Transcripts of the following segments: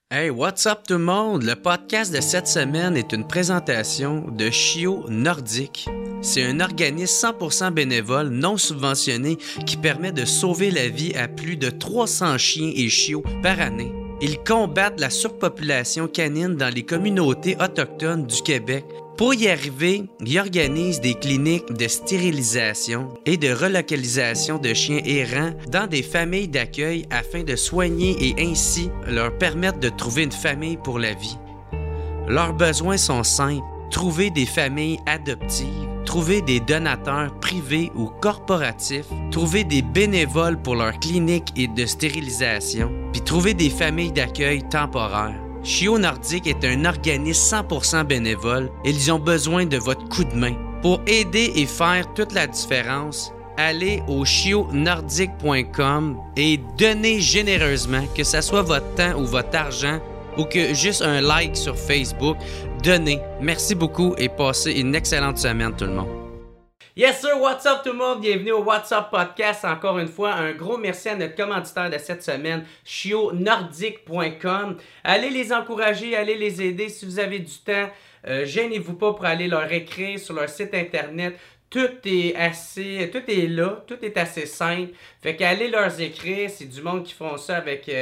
Hey, what's up tout le monde? Le podcast de cette semaine est une présentation de Chio Nordique. C'est un organisme 100% bénévole non subventionné qui permet de sauver la vie à plus de 300 chiens et chiots par année. Ils combattent la surpopulation canine dans les communautés autochtones du Québec. Pour y arriver, ils organisent des cliniques de stérilisation et de relocalisation de chiens errants dans des familles d'accueil afin de soigner et ainsi leur permettre de trouver une famille pour la vie. Leurs besoins sont simples: trouver des familles adoptives, trouver des donateurs privés ou corporatifs, trouver des bénévoles pour leurs cliniques et de stérilisation, puis trouver des familles d'accueil temporaires. Chio Nordique est un organisme 100% bénévole et ils ont besoin de votre coup de main. Pour aider et faire toute la différence, allez au chionordique.com et donnez généreusement, que ce soit votre temps ou votre argent ou que juste un like sur Facebook. Donnez. Merci beaucoup et passez une excellente semaine tout le monde. Yes sir, what's up tout le monde? Bienvenue au What's Up Podcast. Encore une fois, un gros merci à notre commanditaire de cette semaine, chionordique.com. Allez les encourager, allez les aider si vous avez du temps. Gênez-vous pas pour aller leur écrire sur leur site internet. Tout est là, tout est assez simple. Fait qu'allez leur écrire, c'est du monde qui font ça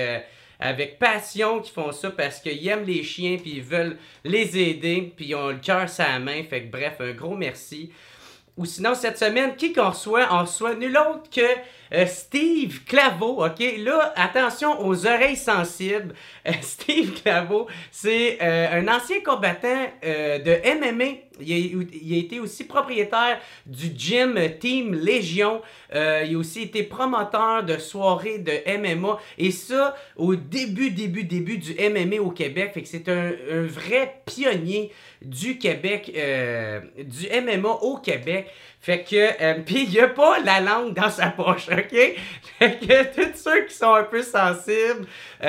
avec passion, qui font ça parce qu'ils aiment les chiens puis ils veulent les aider puis ils ont le cœur sur la main. Fait que bref, un gros merci. Ou sinon, cette semaine, qui qu'on reçoit? On reçoit nul autre que Steve Claveau, OK? Là, attention aux oreilles sensibles. Steve Claveau, c'est un ancien combattant de MMA. Il a été aussi propriétaire du gym Team Légion. Il a aussi été promoteur de soirées de MMA. Et ça, au début du MMA au Québec. Fait que c'est un vrai pionnier du Québec, du MMA au Québec. Fait que, pis il a pas la langue dans sa poche, OK? Fait que tous ceux qui sont un peu sensibles,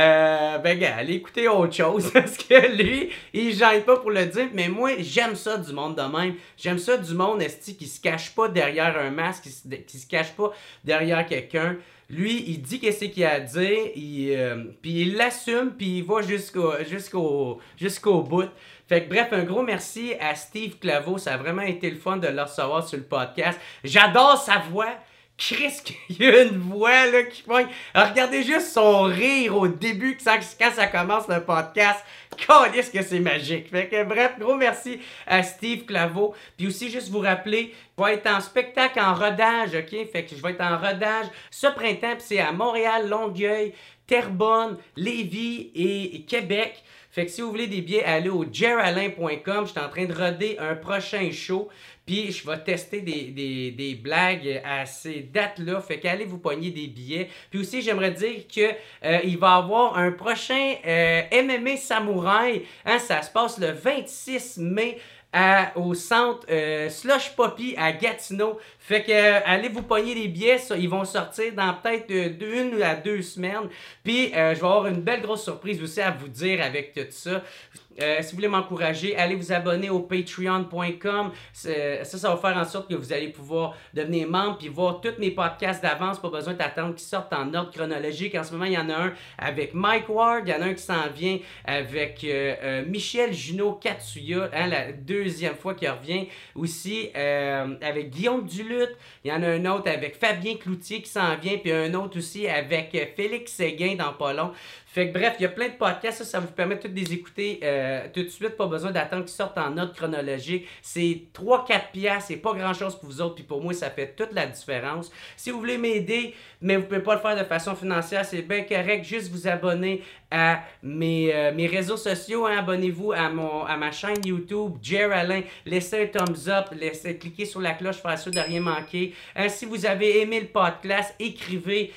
gars, allez écouter autre chose, parce que lui, il gêne pas pour le dire, mais moi, j'aime ça du monde de même. J'aime ça du monde, esti, qui se cache pas derrière un masque, qui se cache pas derrière quelqu'un. Lui, il dit qu'est-ce qu'il a à dire, puis il l'assume, puis il va jusqu'au bout. Fait que bref, un gros merci à Steve Claveau. Ça a vraiment été le fun de le recevoir sur le podcast. J'adore sa voix. Chris, il y a une voix là qui pogne. Regardez juste son rire au début quand ça commence le podcast. Calisse que c'est magique. Fait que bref, gros merci à Steve Claveau. Puis aussi, juste vous rappeler, je vais être en spectacle en rodage, OK? Fait que je vais être en rodage ce printemps. Puis c'est à Montréal, Longueuil, Terrebonne, Lévis et Québec. Fait que si vous voulez des billets, allez au jeralain.com. Je suis en train de roder un prochain show. Puis je vais tester des blagues à ces dates-là. Fait qu'allez vous pogner des billets. Puis aussi, j'aimerais dire que il va y avoir un prochain MMA Samouraï. Hein, ça se passe le 26 mai. Au centre Slush Poppy à Gatineau. Fait que allez vous pogner les billets, ça, ils vont sortir dans peut-être 1 à 2 semaines. Puis je vais avoir une belle grosse surprise aussi à vous dire avec tout ça. Si vous voulez m'encourager, allez vous abonner au patreon.com. Ça va faire en sorte que vous allez pouvoir devenir membre puis voir tous mes podcasts d'avance. Pas besoin d'attendre qu'ils sortent en ordre chronologique. En ce moment, il y en a un avec Mike Ward. Il y en a un qui s'en vient avec Michel Junot Katsuya, hein, la deuxième fois qu'il revient. Aussi avec Guillaume Duluth. Il y en a un autre avec Fabien Cloutier qui s'en vient. Puis un autre aussi avec Félix Séguin dans pas long. Fait que bref, il y a plein de podcasts, ça vous permet de tous les écouter tout de suite, pas besoin d'attendre qu'ils sortent en ordre chronologique. C'est 3-4 piastres, c'est pas grand chose pour vous autres, puis pour moi, ça fait toute la différence. Si vous voulez m'aider, mais vous pouvez pas le faire de façon financière, c'est bien correct, juste vous abonner à mes réseaux sociaux, hein. Abonnez-vous à ma chaîne YouTube, Jer Alain, laissez un thumbs up, cliquez sur la cloche pour être sûr de rien manquer. Hein, si vous avez aimé le podcast, écrivez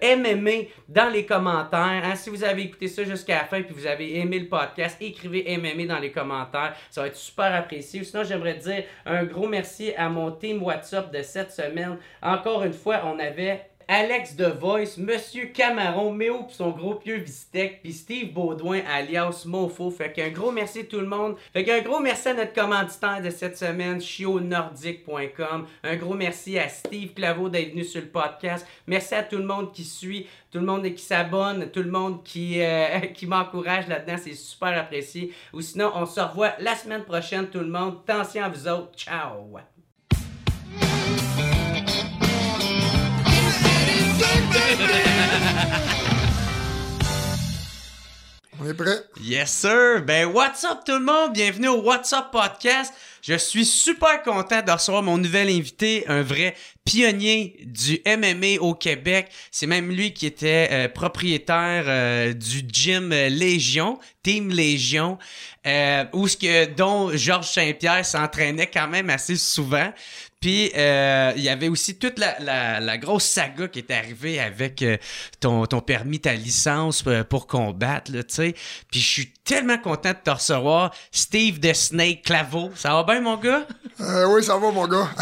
MMA dans les commentaires. Hein, si vous avez écouté ça jusqu'à la fin puis vous avez aimé le podcast, écrivez MMA dans les commentaires. Ça va être super apprécié. Sinon, j'aimerais dire un gros merci à mon team WhatsApp de cette semaine. Encore une fois, on avait Alex The Voice, Monsieur Camaron, Méo pis son gros pieux Vistec, puis Steve Baudouin alias Mofo. Fait qu'un gros merci à tout le monde. Fait qu'un gros merci à notre commanditaire de cette semaine, chionordique.com. Un gros merci à Steve Claveau d'être venu sur le podcast. Merci à tout le monde qui suit, tout le monde qui s'abonne, tout le monde qui m'encourage là-dedans. C'est super apprécié. Ou sinon, on se revoit la semaine prochaine, tout le monde. Attention à vous autres. Ciao! On est prêt? Yes, sir! Ben, what's up tout le monde? Bienvenue au What's Up Podcast. Je suis super content de recevoir mon nouvel invité, un vrai pionnier du MMA au Québec. C'est même lui qui était propriétaire du gym Légion, Team Légion, dont Georges Saint-Pierre s'entraînait quand même assez souvent. Puis, il y avait aussi toute la grosse saga qui est arrivée avec ton permis, ta licence pour combattre, là, tu sais. Puis, je suis tellement content de te recevoir. Steve The Snake Claveau. Ça va bien, mon gars? Oui, ça va, mon gars.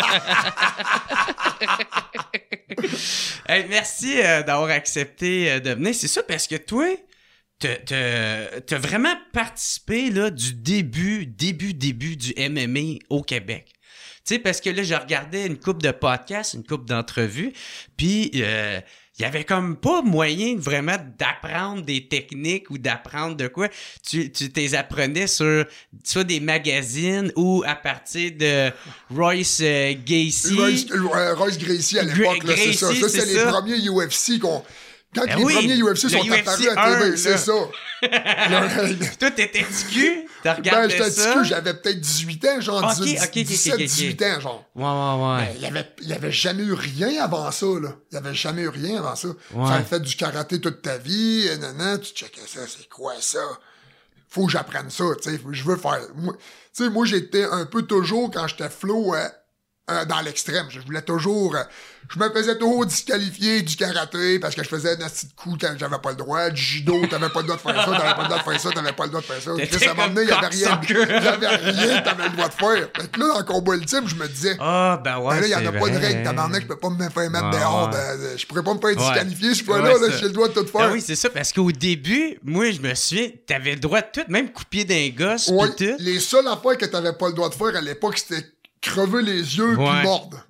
Hey, merci d'avoir accepté de venir. C'est ça, parce que toi, t'as vraiment participé là, du début du MMA au Québec. Tu sais, parce que là, je regardais une couple de podcasts, une couple d'entrevues, puis il y avait comme pas moyen vraiment d'apprendre des techniques ou d'apprendre de quoi. Tu t'es apprenais sur soit des magazines ou à partir de Royce Gracie. Royce Gracie à l'époque, là, c'est ça. Ça, c'est les premiers UFC qu'on... Quand les premiers UFC sont apparus à TV, c'est ça. Toi, t'étais TQ? T'as regardé j'étais ça? TQ, j'avais peut-être 18 ans, genre 17-18 ans, genre. Ouais. Il y avait jamais eu rien avant ça, là. Il y avait jamais eu rien avant ça. Ouais. Tu avais fait du karaté toute ta vie, tu checkais ça, c'est quoi ça? Faut que j'apprenne ça, tu sais. Je veux faire... Moi, j'étais un peu toujours, quand j'étais flow... dans l'extrême. Je voulais toujours... je me faisais toujours disqualifier du karaté parce que je faisais un petit coup quand j'avais pas le droit. Du judo, t'avais pas le droit de faire ça, t'avais pas le droit de faire ça, t'avais pas le droit de faire ça. Chris, à un moment donné, il y avait rien que t'avais le droit de faire. Fait que là, dans le combat ultime, je me disais... ben ouais, là, il y en a pas de règle, tabarnak, je peux pas me faire mettre dehors. Je pourrais pas me faire disqualifier, je là, j'ai le droit de tout faire. Ah oui, c'est ça, parce qu'au début, moi, je me souviens, t'avais le droit de tout, même couper d'un gosse, pis tout. Les seules affaires que t'avais pas le droit de faire à l'époque, c'était crever les yeux puis mordre.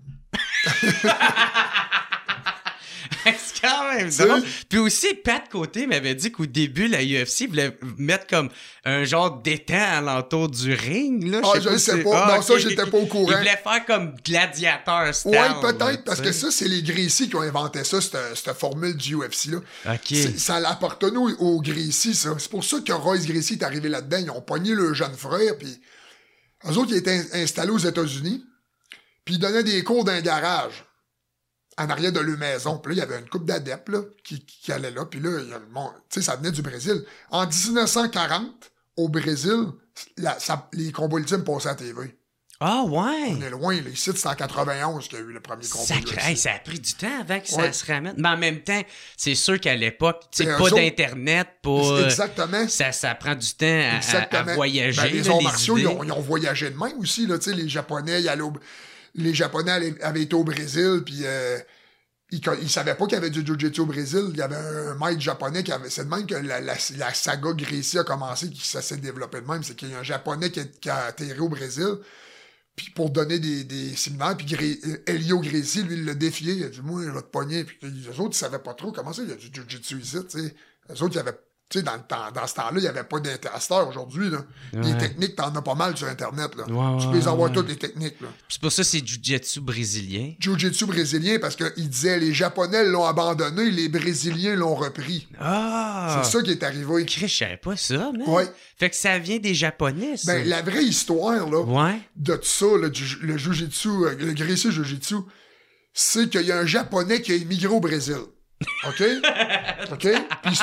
C'est quand même drôle. Puis aussi, Pat Côté m'avait dit qu'au début, la UFC voulait mettre comme un genre d'étang alentour du ring. Là. Je ne sais pas. Non, ça, j'étais pas au courant. Il voulait faire comme gladiateur style. Ouais, peut-être, parce que ça, c'est les Gracie qui ont inventé ça, cette formule du UFC-là. OK. Ça l'appartenait aux Gracie, ça. C'est pour ça que Royce Gracie est arrivé là-dedans. Ils ont pogné le jeune frère, puis eux autres, ils étaient installés aux États-Unis, puis ils donnaient des cours d'un garage en arrière de leur maison. Puis là, il y avait une couple d'adeptes là, qui allaient là. Puis là, tu sais, ça venait du Brésil. En 1940, au Brésil, les combats ultimes passaient à TV. Ah ouais! On est loin. Là. Ici, c'est en 91 qu'il y a eu le premier combat ultime. Ça a pris du temps avant que ça se ramène. Mais en même temps, c'est sûr qu'à l'époque, tu sais, pas d'Internet, pas... Exactement. Ça prend du temps à voyager. Les arts martiaux, ils ont voyagé de même aussi. Là, les Japonais, les Japonais avaient été au Brésil, puis ils savaient pas qu'il y avait du jiu-jitsu au Brésil. Il y avait un maître japonais qui avait... C'est de même que la saga Gracie a commencé, ça s'est développé de même. C'est qu'il y a un Japonais qui a atterri au Brésil, puis pour donner des séminaires, puis Helio Gracie, lui, il l'a défié. Il a dit, moi, je vais te pogner. Puis les autres, ils savaient pas trop comment ça, il y a du jiu-jitsu ici, tu sais. Les autres, il y avait... Tu sais, dans ce temps-là, il n'y avait pas d'interasteur aujourd'hui, là. Ouais. Les techniques, t'en as pas mal sur Internet, là. Tu peux les avoir toutes les techniques, là. C'est pour ça que c'est jiu-jitsu brésilien. Jiu-jitsu brésilien, parce qu'il disait, les Japonais l'ont abandonné, les Brésiliens l'ont repris. Ah! C'est ça qui est arrivé. Je savais pas ça, mais. Ouais. Fait que ça vient des Japonais, ça. Ben, la vraie histoire, là, de tout ça, là, le jiu-jitsu, le Gracie jiu-jitsu, c'est qu'il y a un Japonais qui a immigré au Brésil. OK? OK? Puis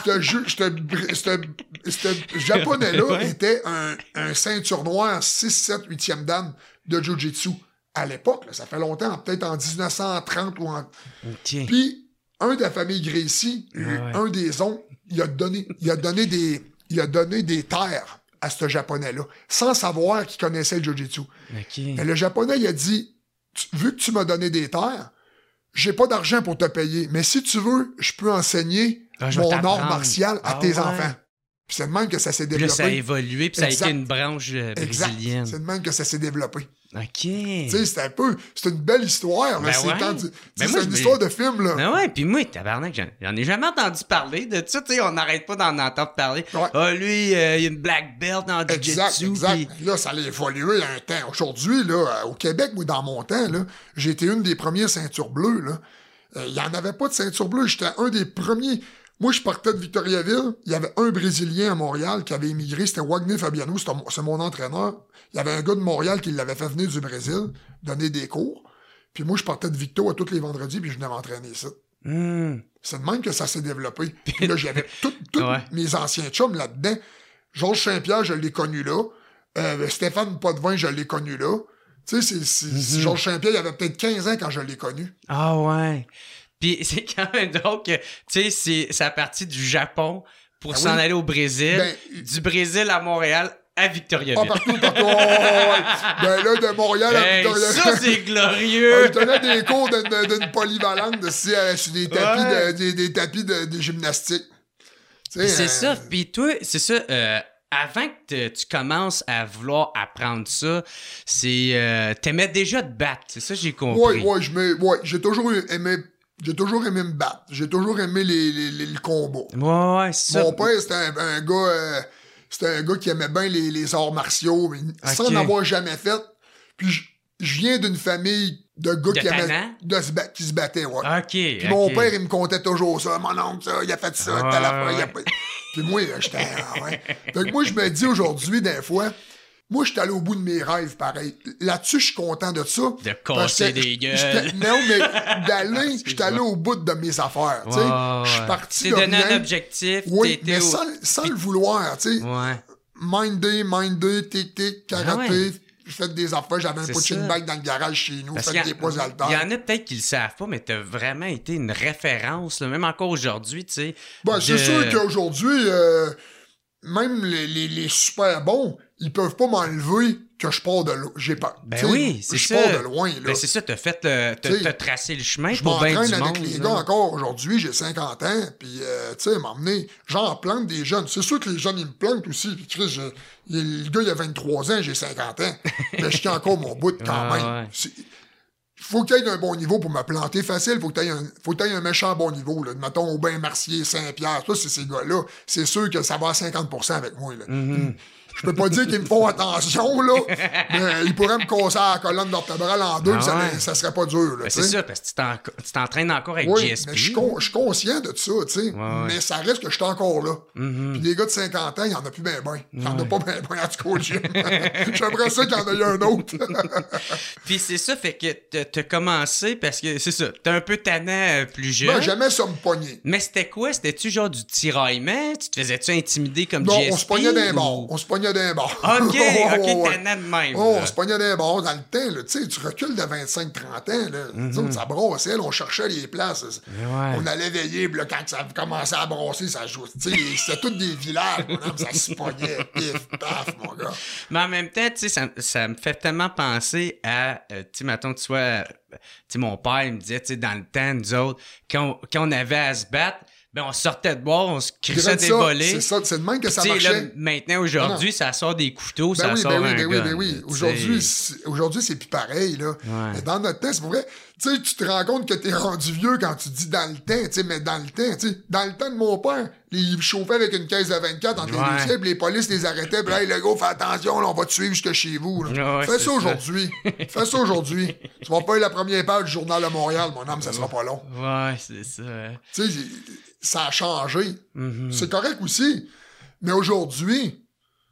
ce Japonais-là était un ceinture noire 6, 7, 8e dan de Jiu-Jitsu. À l'époque, là, ça fait longtemps, peut-être en 1930 ou en... Okay. Puis, un de la famille Gracie, un des oncles, il a donné des terres à ce Japonais-là, sans savoir qu'il connaissait le Jiu-Jitsu. Okay. Mais le Japonais, il a dit, vu que tu m'as donné des terres, j'ai pas d'argent pour te payer, mais si tu veux, je peux enseigner mon art martial à tes enfants. Puis c'est de même que ça s'est développé. Puis là, ça a évolué, puis ça a été une branche brésilienne. C'est de même que ça s'est développé. OK. Tu sais, c'est une belle histoire. Là. C'est une histoire de film, là. Ben ouais, puis moi, tabarnak, j'en ai jamais entendu parler de ça. Tu sais, on n'arrête pas d'en entendre parler. Ouais. Ah, lui, il a une black belt en jiu-jitsu. Exact. Puis... Là, ça a évolué un temps. Aujourd'hui, là, au Québec, moi, dans mon temps, là, j'ai été une des premières ceintures bleues, là. Il n'y en avait pas de ceinture bleue. J'étais un des premiers. Moi, je partais de Victoriaville. Il y avait un Brésilien à Montréal qui avait émigré. C'était Wagner Fabiano. C'est mon entraîneur. Il y avait un gars de Montréal qui l'avait fait venir du Brésil, donner des cours. Puis moi, je partais de Victo à tous les vendredis, puis je venais m'entraîner ici. C'est de même que ça s'est développé. Puis là, j'avais tous mes anciens chums là-dedans. Georges Saint-Pierre, je l'ai connu là. Stéphane Potvin, je l'ai connu là. Tu sais, Georges Saint-Pierre, il avait peut-être 15 ans quand je l'ai connu. Ah ouais. Puis c'est quand même drôle que, tu sais, c'est à partir du Japon pour s'en aller au Brésil. Du Brésil à Montréal à Victoriaville. Partout. Ben là, de Montréal à Victoriaville. Ça, c'est glorieux! Je donnais des cours d'une polyvalente sur des tapis, des tapis de gymnastique. C'est ça. Puis toi, c'est ça... avant que tu commences à vouloir apprendre ça, t'aimais déjà te battre. C'est ça que j'ai compris. J'ai toujours aimé me battre. J'ai toujours aimé le combat. Ouais, c'est ça. Mon père, c'était un gars qui aimait bien les arts martiaux, mais sans en avoir jamais fait. Puis je viens d'une famille de gars qui se battaient, ouais. Puis mon père, il me contait toujours ça. Mon oncle, ça, il a fait ça, Puis moi, j'étais... Fait que moi, je me dis aujourd'hui, des fois... Moi, je suis allé au bout de mes rêves, pareil. Là-dessus, je suis content de ça. De casser des gueules. Non, mais j'étais allé au bout de mes affaires, tu sais. Je suis parti de rien. C'est donné un objectif. Oui, mais sans le vouloir, tu sais. Ouais. Mindé, tic-tic, karaté. J'ai fait des affaires, j'avais un punching bag dans le garage chez nous, fait des poids haltères. Il y en a peut-être qui le savent pas, mais t'as vraiment été une référence, là, même encore aujourd'hui, tu sais. C'est sûr qu'aujourd'hui, même les super bons, ils peuvent pas m'enlever que je pars de loin. Je pars de loin, là. Ben c'est ça, t'as tracé le chemin pour bien du monde. Je m'entraîne avec les gars encore aujourd'hui, j'ai 50 ans, puis tu sais, m'emmener, j'en plante des jeunes. C'est sûr que les jeunes, ils me plantent aussi, puis le gars, il a 23 ans, j'ai 50 ans, mais je tiens encore mon bout quand même. Faut qu'il y ait un bon niveau pour me planter facile. Faut que tu aies un méchant bon niveau. Là. Mettons, Aubin, Mercier, Saint-Pierre. Ça, c'est ces gars-là. C'est sûr que ça va à 50% avec moi. Là. Je peux pas dire qu'ils me font attention, là, mais ils pourraient me casser la colonne vertébrale en deux, ça serait pas dur. Là, c'est ça, parce que tu t'entraînes encore avec GSP. Mais je suis conscient de ça, tu sais. Mais ça reste que je suis encore là. Puis les gars de 50 ans, il y en a plus ben. Il y en a pas ben en tout cas au gym. J'aimerais ça qu'il y en ait un autre. Puis c'est ça, fait que t'as commencé parce que, c'est ça, t'es un peu tannant plus jeune. Ben, jamais ça me pognait. Mais c'était quoi? C'était-tu genre du tiraillement? Tu te faisais-tu intimider comme GSP? Non, on se pognait d'un bord. On se pognait d'un bord. OK, tannant de même. On se pognait d'un bord dans le temps, là. Tu sais, tu recules de 25-30 ans, là. Nous autres, ça brossait, là, on cherchait les places. On allait veiller, puis là, quand ça commençait à brosser, ça jouait. Tu sais, c'était tous des villages, ça se pognait, pif, paf, mon gars. Mais en même temps, tu sais, ça me fait tellement penser à, tu sais, mettons, tu vois, tu sais, mon père, il me disait, tu sais, dans le temps, nous autres, quand on avait à se battre, ben on sortait de boire, on se crissait des volets. C'est ça, c'est de même que ça marchait. Là, maintenant, aujourd'hui, ça sort des couteaux, ça sort un gun. Oui. Aujourd'hui, c'est plus pareil, là. Mais dans notre temps, c'est pour vrai. Tu sais, tu te rends compte que t'es rendu vieux quand tu dis dans le temps, tu sais, mais dans le temps, tu sais, dans le temps de mon père, il chauffait avec une caisse de 24 entre les deux ciels, puis les polices les arrêtaient, puis hey, le gars, fais attention, là, on va te suivre jusque chez vous. Fais ça aujourd'hui. Fais ça aujourd'hui. Tu vas pas être la première page du Journal de Montréal, mon âme, ça sera pas long. Ouais, c'est ça. Tu sais, ça a changé. C'est correct aussi. Mais aujourd'hui,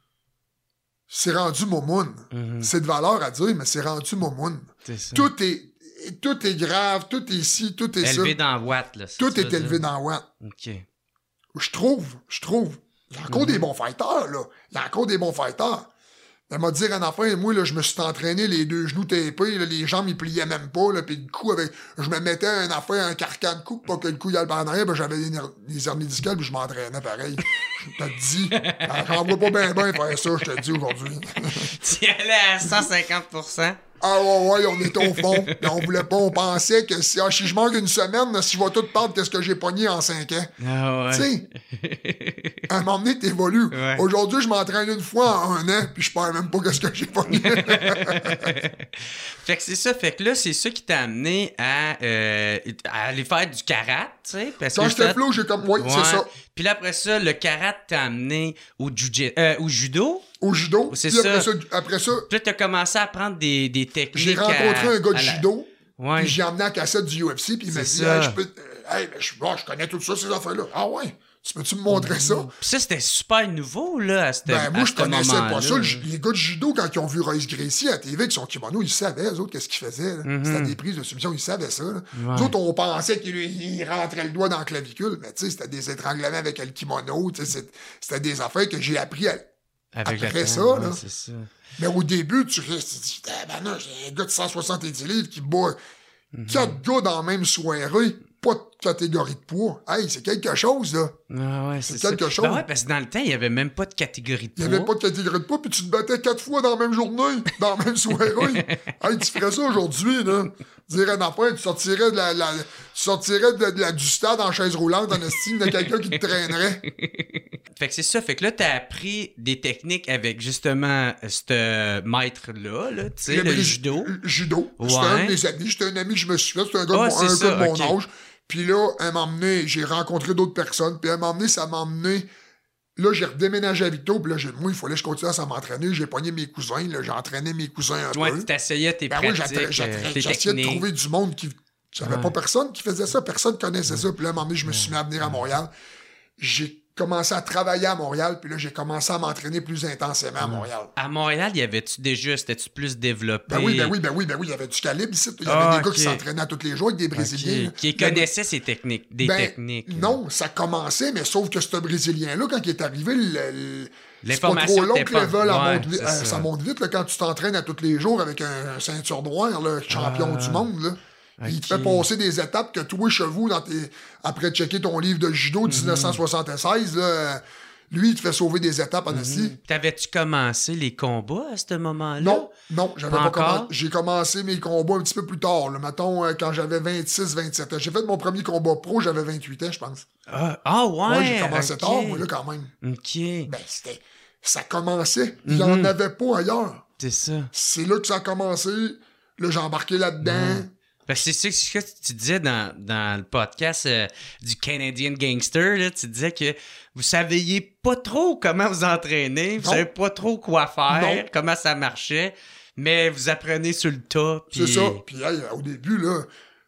c'est rendu momoun. C'est de valeur à dire, mais c'est rendu momoun. Tout est grave, tout est ici, tout est ça. Élevé dans Watt, là. Tout est élevé dans Watt. OK. Je trouve. Il y a encore des bons fighters, là. Il y a encore des bons fighters. Elle m'a dit une affaire, moi, là, je me suis entraîné les deux genoux tapés, là, les jambes, ils pliaient même pas, là, pis le coup, je me mettais un carcan de cou, pour que le coup, il aille par en arrière, ben, j'avais des hernies discales, puis je m'entraînais pareil. Je te dis, j'en vois pas bien faire ça, je te dis aujourd'hui. Tu y allais à 150%? Ah ouais, on était au fond. Mais on voulait pas, on pensait que si je manque une semaine, là, si je vais tout perdre, qu'est-ce que j'ai pogné en 5 ans? Ah Tu ouais. sais, à un moment donné, t'évolues. Ouais. Aujourd'hui, je m'entraîne une fois en 1 an, puis je perds même pas qu'est-ce que j'ai pogné. Fait que c'est ça. Fait que là, c'est ça qui t'a amené à aller faire du karaté, tu sais. Parce Quand que j'étais flou, j'ai comme, oui, c'est ça. Puis là, après ça, le karaté t'a amené au judo. Au judo. C'est Puis ça. Après ça, Puis là, t'as commencé à apprendre des techniques. j'ai rencontré un gars de judo. Ouais. Puis j'ai emmené la cassette du UFC, puis il m'a dit, ça. hey, je connais tout ça, ces affaires-là. Ah ouais? Tu peux-tu me montrer ça? Puis ça, c'était super nouveau, là, Moi, je connaissais pas ça. là. Les gars de judo, quand ils ont vu Royce Gracie à la TV avec son kimono, ils savaient, eux autres, qu'est-ce qu'ils faisaient. C'était des prises de soumission, ils savaient ça. Là. Nous autres, on pensait qu'il rentrait le doigt dans le clavicule, mais tu sais, c'était des étranglements avec le kimono. C'était des affaires que j'ai appris après ça. Là. C'est ça. Mais au début, tu restes, tu dis, non, j'ai un gars de 170 livres qui bat 4 gars dans la même soirée, pas de catégorie de poids. Hey, c'est quelque chose, là. Ah ouais, c'est quelque chose. Ben ouais, parce que dans le temps, il n'y avait même pas de catégorie de poids. Il n'y avait pas de catégorie de poids, puis tu te battais 4 fois dans la même journée, dans la même soirée. Hey, tu ferais ça aujourd'hui, là. Dirais une affaire, tu sortirais du stade en chaise roulante en estime de quelqu'un qui te traînerait. Fait que c'est ça. Fait que là, t'as appris des techniques avec justement ce maître-là, là, tu sais, le judo. Judo. Ouais. C'était un de mes amis. C'était un ami que je me suis fait. C'était un gars de mon âge. Puis là, elle m'a emmené, j'ai rencontré d'autres personnes. Puis elle m'a emmené, ça m'a emmené. Là, j'ai redéménagé à Victo. Puis là, moi, il fallait que je continue à m'entraîner. J'ai pogné mes cousins. Là, j'ai entraîné mes cousins un peu. Ouais, tu t'essayais tes pratiques, j'essayais de trouver du monde qui... J'avais pas personne qui faisait ça. Personne connaissait ça. Puis là, à un moment donné, je me suis mis à venir à Montréal. J'ai commencé à travailler à Montréal, puis là, j'ai commencé à m'entraîner plus intensément à Montréal. À Montréal, y avait-tu déjà, c'était-tu plus développé? Ben oui, il y avait du calibre ici. Il y avait des gars qui s'entraînaient tous les jours avec des Brésiliens. Qui connaissaient ces techniques, techniques. Non, ça commençait, mais sauf que ce Brésilien-là, quand il est arrivé, l'information c'est pas trop long que le vol ouais, ça monte vite là, quand tu t'entraînes à tous les jours avec un ceinture noire, là, champion du monde, là. Okay. Il te fait passer des étapes que toi, chevaux, après checker ton livre de judo de 1976, là, lui, il te fait sauver des étapes en assis. T'avais-tu commencé les combats à ce moment-là? Non, j'avais pas commencé. J'ai commencé mes combats un petit peu plus tard, là, mettons, quand j'avais 26, 27 ans. J'ai fait mon premier combat pro, j'avais 28 ans, je pense. Ouais? J'ai commencé tard, moi, là, quand même. OK. Ben, ça commençait. Il n'y en avait pas ailleurs. C'est ça. C'est là que ça a commencé. Là, j'ai embarqué là-dedans. Parce que c'est ce que tu disais dans le podcast du Canadian Gangster, là, tu disais que vous saviez pas trop comment vous entraîner, vous savez pas trop quoi faire, comment ça marchait, mais vous apprenez sur le tas. C'est ça. Puis au début, là,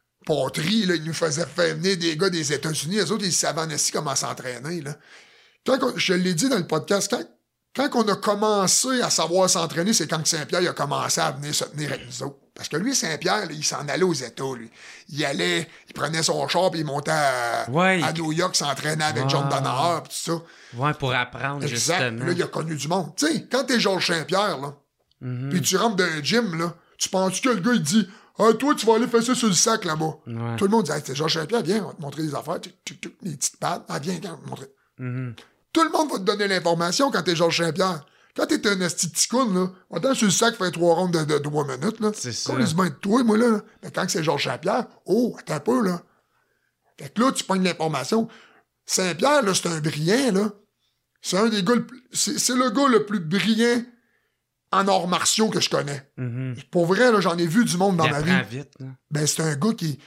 Patry, là, il nous faisait faire venir des gars des États-Unis. Les autres, ils savaient en assis comment s'entraîner. Là. Je l'ai dit dans le podcast, quand on a commencé à savoir s'entraîner, c'est quand Saint-Pierre il a commencé à venir se tenir avec nous autres. Parce que lui, Saint-Pierre, là, il s'en allait aux États, lui. Il prenait son char, puis il montait à New York, s'entraînait avec John Danaher, puis tout ça. Ouais, pour apprendre, justement. Là, il a connu du monde. Tu sais, quand t'es Georges Saint-Pierre, là, puis tu rentres dans un gym, là, tu penses que le gars, il dit « Ah, toi, tu vas aller faire ça sur le sac, là-bas. Ouais. » Tout le monde dit hey, « C'est Georges Saint-Pierre, viens, on va te montrer des affaires. Les petites pattes. Ah, viens, on va te montrer. Tout le monde va te donner l'information quand t'es Georges Saint-Pierre. Quand t'es un asti petit coune, là, attends sur le sac, faire 3 rondes de 3 minutes, là. C'est ça. Qu'on les mains de toi, moi, là. Mais quand c'est Georges Saint-Pierre, attends un peu, là. Fait que là, tu pognes l'information. Saint-Pierre, là, c'est un brillant, là. C'est un des gars c'est le gars le plus brillant en arts martiaux que je connais. Pour vrai, là, j'en ai vu du monde dans ma vie. Vite, là. Ben, c'est un gars qui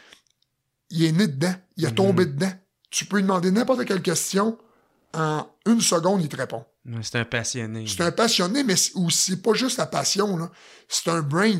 il est né dedans. Il a tombé dedans. Tu peux lui demander n'importe quelle question. En 1 seconde, il te répond. C'est un passionné. C'est un passionné, mais c'est pas juste la passion, là. C'est un brain.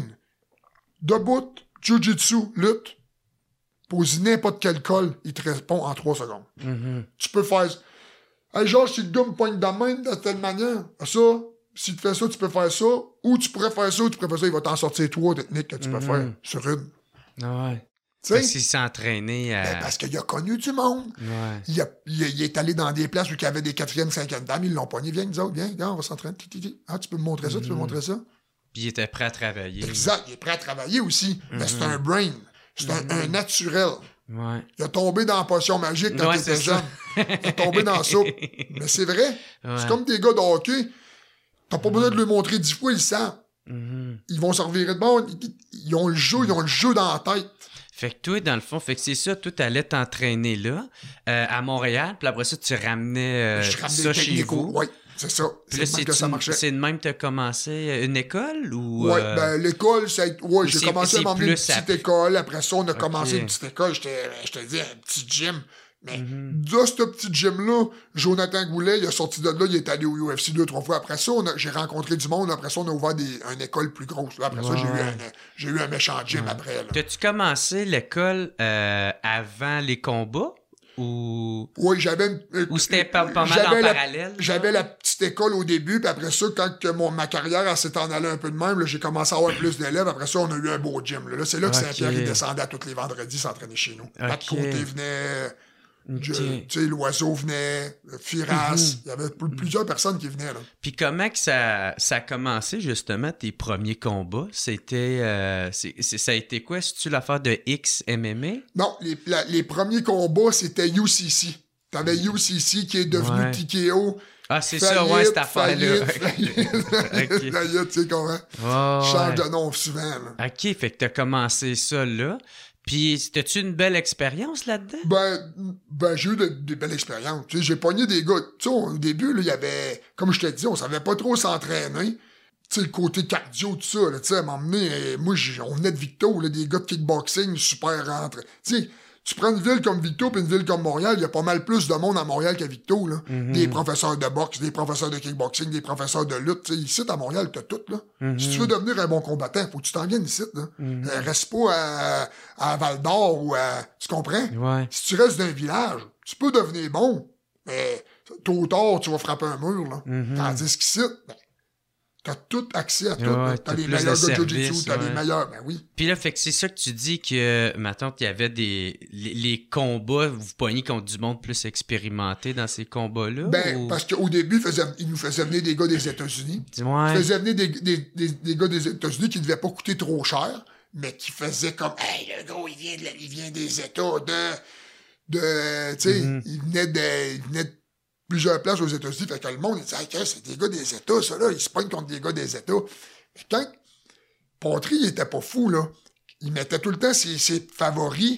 Debout, jiu-jitsu, lutte, pose n'importe quel col, il te répond en 3 secondes. Tu peux faire... Hey, Georges, si le gars me pogne dans la main de telle manière, ça, si tu fais ça, tu peux faire ça, ou tu pourrais faire ça, il va t'en sortir 3 techniques que tu peux faire sur une. Ah ouais. Parce qu'il s'est entraîné à... parce qu'il a connu du monde. Ouais. Il est allé dans des places où il y avait des 4e, 5e dames, ils l'ont pogné. Viens, nous autres, viens, on va s'entraîner. Ah, tu peux me montrer ça, tu peux me montrer ça. Puis il était prêt à travailler. Exact, il est prêt à travailler aussi. Mais c'est un brain. C'est un naturel. Ouais. Il a tombé dans la potion magique quand il était jeune. Il a tombé dans ça. Mais c'est vrai. Ouais. C'est comme des gars de hockey. T'as pas besoin de lui montrer 10 fois, ils savent. Ils vont se revirer de bord. Ils ont le jeu dans la tête. Fait que toi, dans le fond, fait que c'est ça, toi, t'allais t'entraîner là, à Montréal, puis après ça, tu ramenais ça chez vous. Oui, c'est ça. Puis là, c'est de même que ça marchait. C'est de même que t'as commencé une école ou... Oui, ben l'école, j'ai commencé à m'emmener une petite école. Après ça, on a commencé une petite école. Je te dis, un petit gym. Mais de ce petit gym-là, Jonathan Goulet, il est sorti de là, il est allé au UFC 2-3 fois. Après ça, j'ai rencontré du monde. Après ça, on a ouvert une école plus grosse. Là, après ça, j'ai eu un méchant gym après. Là. T'as-tu commencé l'école avant les combats? Ou... Oui, ou c'était pas mal en parallèle? J'avais la petite école au début, puis après ça, quand ma carrière s'est en allée un peu de même, là, j'ai commencé à avoir plus d'élèves. Après ça, on a eu un beau gym. Là, c'est là que Saint-Pierre il descendait tous les vendredis s'entraîner chez nous. Pat Côté venait... Tu sais, l'oiseau venait, Firas, il y avait plusieurs personnes qui venaient. Là. Puis comment que ça a commencé, justement, tes premiers combats? C'était... ça a été quoi? C'est-tu l'affaire de XMMA? Non, les premiers combats, c'était UCC. T'avais UCC qui est devenu TKO. Ah, c'est ça, ouais, cette affaire-là. Faillite, tu sais comment? Change de nom souvent. Là. OK, fait que t'as commencé ça là. Puis, t'as-tu une belle expérience là-dedans? Ben j'ai eu des belles expériences. Tu sais, j'ai pogné des gars. Tu sais, au début, là, il y avait, comme je te dis, on savait pas trop s'entraîner. Tu sais, le côté cardio, tout ça, là, tu sais, à m'emmener, moi, on venait de Victo, là, des gars de kickboxing super rentrés. Tu sais, tu prends une ville comme Victo puis une ville comme Montréal, il y a pas mal plus de monde à Montréal qu'à Victo, là. Des professeurs de boxe, des professeurs de kickboxing, des professeurs de lutte. Tu sais, ici, à Montréal, t'as tout, là. Si tu veux devenir un bon combattant, faut que tu t'en viennes ici, là. Reste pas à Val-d'Or ou à... Tu comprends? Ouais. Si tu restes dans un village, tu peux devenir bon, mais tôt ou tard, tu vas frapper un mur, là. Tandis qu'ici, ben, t'as tout accès à tout. Ouais, t'as les meilleurs gars de jiu-jitsu, t'as les meilleurs, ben oui. Puis là, fait que c'est ça que tu dis que, maintenant, il y avait les combats, vous pognez contre du monde plus expérimenté dans ces combats-là? Ben, parce qu'au début, ils nous faisaient venir des gars des États-Unis. Ouais. Ils faisaient venir des gars des États-Unis qui ne devaient pas coûter trop cher, mais qui faisaient comme, hey, le gars, il vient des États tu sais, il venait de plusieurs places aux États-Unis. Fait que le monde, il disait, hey, c'est des gars des États, ça, là. Ils se pognent contre des gars des États. Mais quand Patry, il était pas fou, là. Il mettait tout le temps ses favoris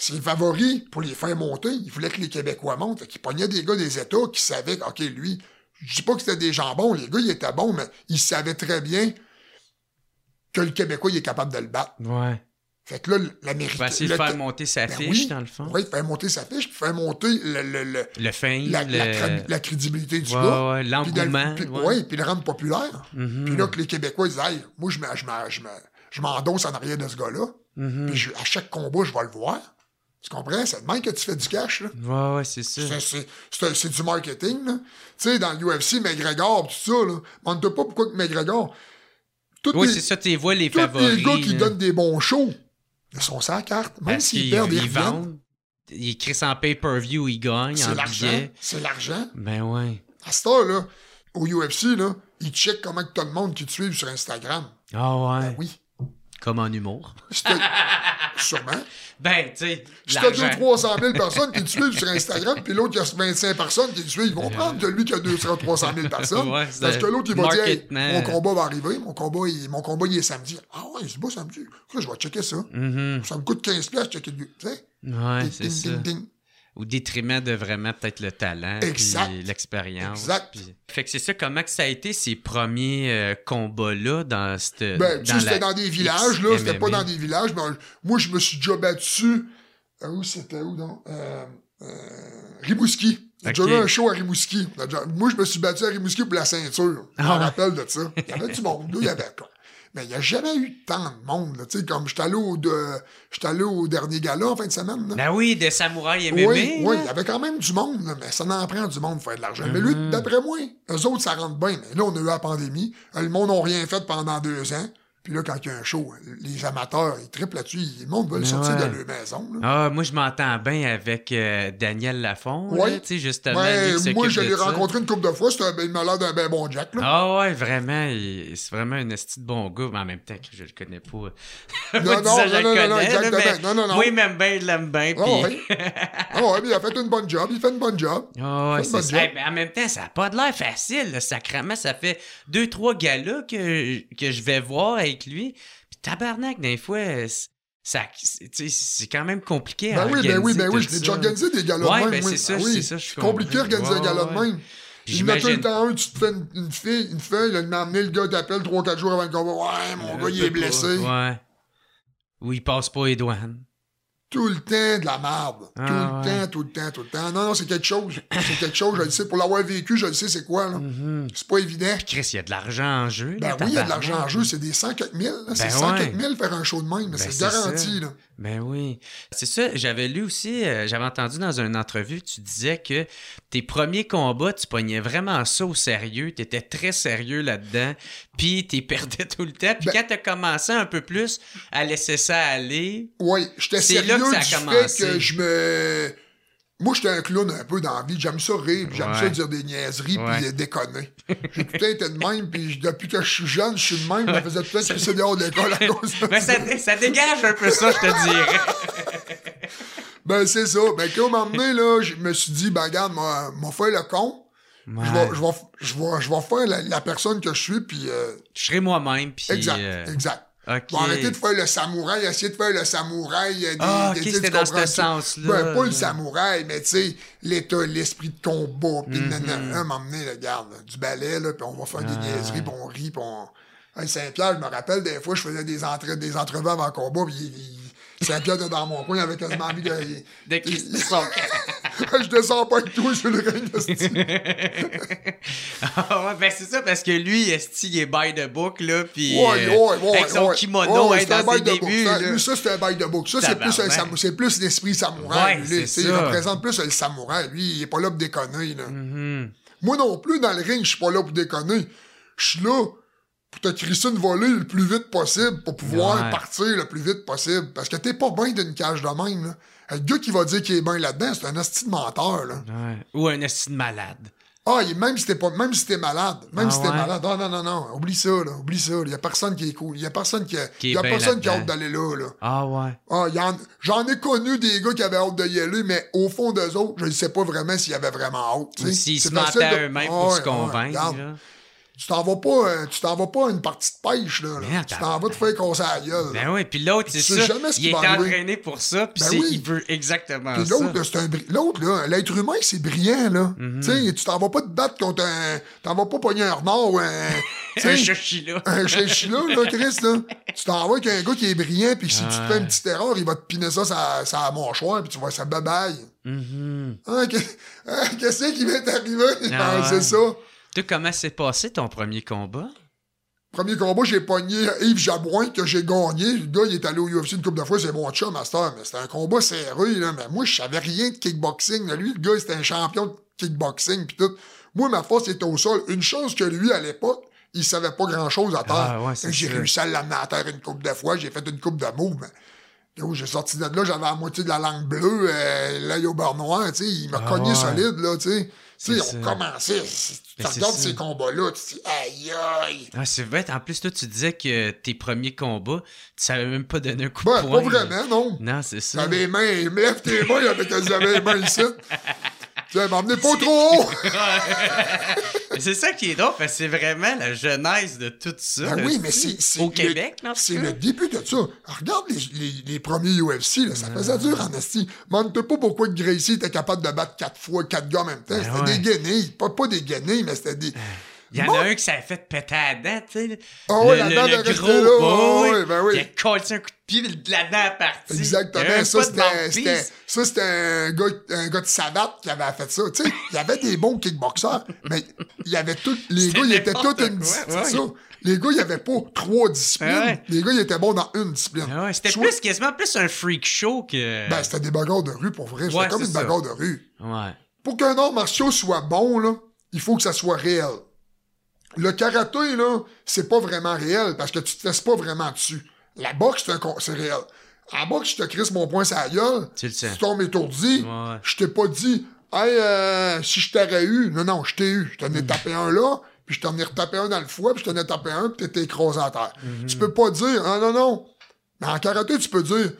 pour les faire monter. Il voulait que les Québécois montent. Fait qu'il pognait des gars des États qui savaient, OK, lui, je dis pas que c'était des gens bons. Les gars, ils étaient bons, mais ils savaient très bien que le Québécois, il est capable de le battre. Ouais. Fait que là, l'Américain... Il va essayer de faire monter sa fiche, dans le fond. Oui, faire monter sa fiche, puis faire monter le fame, la crédibilité du gars. Ouais, l'engouement. Oui, puis le rendre populaire. Puis là, que les Québécois, ils disent, hey, moi, je m'endosse en arrière de ce gars-là. Puis à chaque combat, je vais le voir. Tu comprends? C'est de même que tu fais du cash, là. Ouais, c'est ça. C'est du marketing, là. Tu sais, dans l'UFC, McGregor, tout ça, là. Demande-toi pas pourquoi que McGregor... C'est ça, tu vois les favoris. Tous les gars qui donnent des bons shows, ils sont sans carte. Même s'ils perdent, ils vendent. Ils écrivent en pay-per-view, ils gagnent en billets. C'est l'argent. Ben ouais. À cette heure-là, au UFC, là, ils checkent comment que t'as le monde qui te suit sur Instagram. Ah ouais. Ben oui. Comme en humour. Sûrement. Ben, tu sais, si t'as 200-300 000 personnes qui te suivent sur Instagram, puis l'autre, il y a 25 personnes qui te suivent, ils vont prendre de lui qui a 200-300 000 personnes. Ouais, parce que l'autre, il va dire, hey, mon combat va arriver, mon combat, il est samedi. Ah ouais, c'est beau samedi. Je vais checker ça. Ça me coûte 15$, checker du. Tu sais? Ouais, c'est ça. Au détriment de vraiment peut-être le talent et l'expérience. Exact. Puis... Fait que c'est ça, comment que ça a été ces premiers combats-là dans cette... Ben, tu sais, c'était dans des villages, là. C'était pas dans des villages, mais moi, je me suis déjà battu... C'était où, donc? Rimouski. J'ai déjà eu un show à Rimouski. Moi, je me suis battu à Rimouski pour la ceinture. Je me rappelle de ça. Il y avait du monde, là, il y avait pas. Mais il n'y a jamais eu tant de monde, là. Tu sais, comme j'étais allé au dernier gala en fin de semaine, là. Ben oui, des samouraïs MMA. Oui, il y avait quand même du monde, là, mais ça en prend du monde pour faire de l'argent. Mais lui, d'après moi, eux autres, ça rentre bien. Mais là, on a eu la pandémie. Le monde n'a rien fait pendant 2 ans. Puis là, quand il y a un show, les amateurs, ils triplent là-dessus. Le monde veut sortir de leur maison. Là. Ah, moi, je m'entends bien avec Daniel Lafont. Oui. Tu sais, justement. Moi, je l'ai rencontré une couple de fois. Il m'a l'air d'un bien bon Jack. Là. Ah ouais, vraiment. C'est vraiment un esti de bon gars. Mais en même temps, je le connais pas. Non, exactement. Non. Moi, il m'aime bien, je l'aime bien. Ah ouais. Il a fait une bonne job. Il fait une bonne job. Ah ouais, c'est ça. En même temps, ça n'a pas de l'air facile. Là, sacrément, ça fait 2-3 galas que je vais voir avec lui. Puis tabarnak, des fois, c'est quand même compliqué à organiser. Ben oui, je l'ai déjà organisé des galas de même. C'est ça, c'est compliqué d'organiser un gala de même. Il y en a tout le temps tu te fais une feuille, il m'a amené, le gars t'appelle 3-4 jours avant le combat. Ouais, mon gars, il est blessé. Ouais. Ou il passe pas les douanes. Tout le temps de la merde. Tout le temps. Non, c'est quelque chose. C'est quelque chose, je le sais. Pour l'avoir vécu, je le sais c'est quoi, là. C'est pas évident. Chris, il y a de l'argent en jeu. Ben oui, il y a de l'argent en jeu. C'est des 104 000. C'est 104 000 faire un show de même. C'est garanti, là. Ben oui. C'est ça, j'avais lu aussi, j'avais entendu dans une entrevue, tu disais que tes premiers combats, tu pognais vraiment ça au sérieux, t'étais très sérieux là-dedans, puis t'y perdais tout le temps, puis quand t'as commencé un peu plus à laisser ça aller... Oui, j'étais sérieux là que ça a commencé. Fait que je me... Moi, j'étais un clown un peu dans la vie. J'aime ça rire, puis j'aime ça dire des niaiseries, puis déconner. J'ai tout le temps été de même, puis depuis que je suis jeune, je suis de même. Ça faisait peut-être que c'est dehors de l'école à cause de ça dégage un peu ça, je te dirais. Ben, c'est ça. Ben, qu'à un moment donné, là, je me suis dit, ben, regarde, m'a fait le con. Ouais. Je vais faire la personne que je suis, puis... Je serai moi-même, puis... Exact. Okay. Bon, arrêter de faire le samouraï, essayer de faire le samouraï. C'était dans ce sens-là. Ben, pas le samouraï, mais tu sais, l'esprit de combat. Puis, m'emmener, regarde, du ballet, là, puis on va faire des niaiseries, puis on rit, puis on... Hey, Saint-Pierre, je me rappelle, des fois, je faisais des entrevues avant le combat, puis Saint-Pierre était dans mon coin, il avait quasiment envie de... Je descends pas avec toi sur le ring, esti. Ben c'est ça, parce que lui, esti, il est by the book, là, pis... avec son kimono, dans ses débuts, ça, c'est un by the book. Ça, c'est plus l'esprit samouraï, lui. Il représente plus le samouraï. Lui, il est pas là pour déconner, là. Moi non plus, dans le ring, je suis pas là pour déconner. Je suis là pour te crisser une volée le plus vite possible pour pouvoir partir le plus vite possible. Parce que t'es pas bien d'une cage de même, là. Le gars qui va dire qu'il est bien là-dedans, c'est un asti de menteur, là. Ouais. Ou un asti de malade. Même si t'es malade. Malade. Non. Oublie ça, là. Il y a personne qui est cool. Il y a personne qui a hâte d'aller là, là. Ah ouais. J'en ai connu des gars qui avaient hâte d'y aller, mais au fond d'eux autres, je ne sais pas vraiment s'ils avaient vraiment hâte. Ou s'ils se mentaient à eux-mêmes pour se convaincre, là. Tu t'en vas pas à une partie de pêche, là. Tu t'en vas te faire casser la gueule. Ben oui, puis l'autre, c'est ça. Il est entraîné pour ça, puis il veut exactement ça. Puis l'autre, là, l'être humain, c'est brillant, là. Tu sais, tu t'en vas pas te battre contre t'en vas pas pogner un renard ou un... un chinchilla. Un chinchilla, là, Chris, là. Tu t'en vas avec un gars qui est brillant, puis si tu te fais une petite erreur, il va te piner ça sur la mâchoire, puis tu vas ça bye-bye. Qu'est-ce qui va t'arriver? C'est ça. Tu sais comment s'est passé ton premier combat? Premier combat, j'ai pogné Yves Jabouin, que j'ai gagné. Le gars, il est allé au UFC une couple de fois, c'est mon chum, master. Mais c'était un combat serré, là. Mais moi, je savais rien de kickboxing. Là. Lui, le gars, c'était un champion de kickboxing, pis tout. Moi, ma force était au sol. Une chose que lui, à l'époque, il savait pas grand-chose à terre. J'ai réussi à l'amener à terre une couple de fois. J'ai fait une couple de moves, mais... J'ai sorti de là, j'avais la moitié de la langue bleue, l'œil au beurre noir, tu sais. Il m'a cogné solide, là, tu sais. Tu sais, on commençait. Tu regardes ces combats-là, tu te dis, aïe. Ah, c'est vrai. En plus, toi, tu disais que tes premiers combats, tu savais même pas donner un coup de poing. Pas vraiment, non. Non, c'est ça. T'avais les mains, il me lève tes mains avec les mains ici. Tu m'emmenais pas trop haut! C'est ça qui est drôle, parce que c'est vraiment la genèse de tout ça. Ben oui, mais c'est au Québec, non? C'est le début de ça. Regarde les premiers UFC, là, ça faisait dur en esti. Demande-toi pas pourquoi Gracie était capable de battre 4 gars en même temps. C'était des guenilles. Pas des guenilles, mais c'était des... Il y en a un qui s'avait fait péter la dent, tu sais. La dent de gros, là. Il a collé un coup de pied, la dent est partie. Exactement. Ça, c'était un gars de savate qui avait fait ça. Tu sais, il y avait des bons kickboxers, mais il y avait les gars, ils étaient tous une discipline. Les gars, il n'y avait pas 3 disciplines. Les gars, ils étaient bons dans une discipline. C'était quasiment plus un freak show que... Ben, c'était des bagarres de rue, pour vrai. C'était comme une bagarre de rue. Ouais. Pour qu'un art martial soit bon, là, il faut que ça soit réel. Le karaté, là, c'est pas vraiment réel parce que tu te fesses pas vraiment dessus. La boxe, c'est réel. En boxe, je te crisse mon poing sur la gueule. Tu le sens. Tu tombes étourdi. Ouais. Je t'ai pas dit, hey, si je t'aurais eu. Non, je t'ai eu. Je t'en ai tapé un là, puis je t'en ai retapé un dans le foie, puis je t'en ai tapé un, puis t'étais écrasé à terre. Tu peux pas dire, non. Mais en karaté, tu peux dire,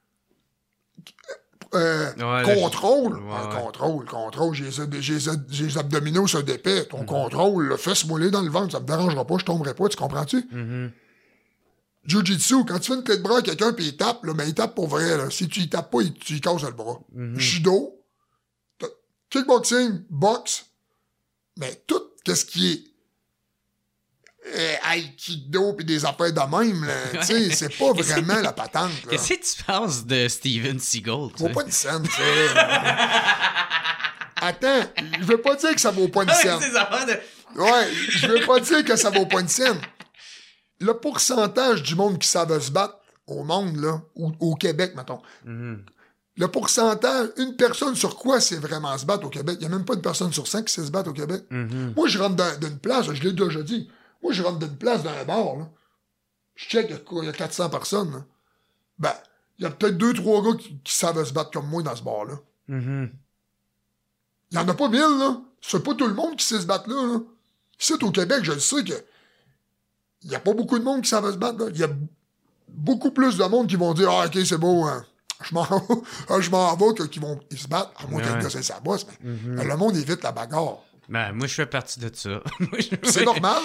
contrôle. Contrôle. J'ai les abdominaux sur d'épais. Ton contrôle, le fesse moulé dans le ventre, ça me dérangera pas, je tomberai pas, tu comprends-tu? Jiu-Jitsu, quand tu fais une clé de bras à quelqu'un puis il tape, là, mais il tape pour vrai. Là. Si tu y tapes pas, tu y casses le bras. Judo, kickboxing, boxe, mais tout ce qui est aikido pis des affaires de même, tu sais, c'est pas vraiment la patente. Là. Qu'est-ce que tu penses de Steven Seagal? Vaut pas une scène, ça. Attends, je veux pas dire que ça vaut pas une scène. Ouais, je veux pas dire que ça vaut pas une scène. Le pourcentage du monde qui savent se battre au monde, là, ou au Québec, mettons. Le pourcentage, une personne sur quoi c'est vraiment se battre au Québec? Il n'y a même pas une personne sur 5 qui sait se battre au Québec. Moi, je rentre d'une place, je l'ai déjà dit. Moi, je rentre d'une place dans un bar, là. Je check, il y a 400 personnes, là. Ben, il y a peut-être 2-3 gars qui savent se battre comme moi dans ce bar-là. Il y en a pas 1000, là. C'est pas tout le monde qui sait se battre là. Ici, au Québec, je le sais que il n'y a pas beaucoup de monde qui savent se battre. Il y a beaucoup plus de monde qui vont dire « Ah, OK, c'est beau, hein. je m'en vais qui vont se battre. À moins qu'un gars, c'est sa bosse. Mais le monde évite la bagarre. Ben, moi, je fais partie de ça. C'est normal.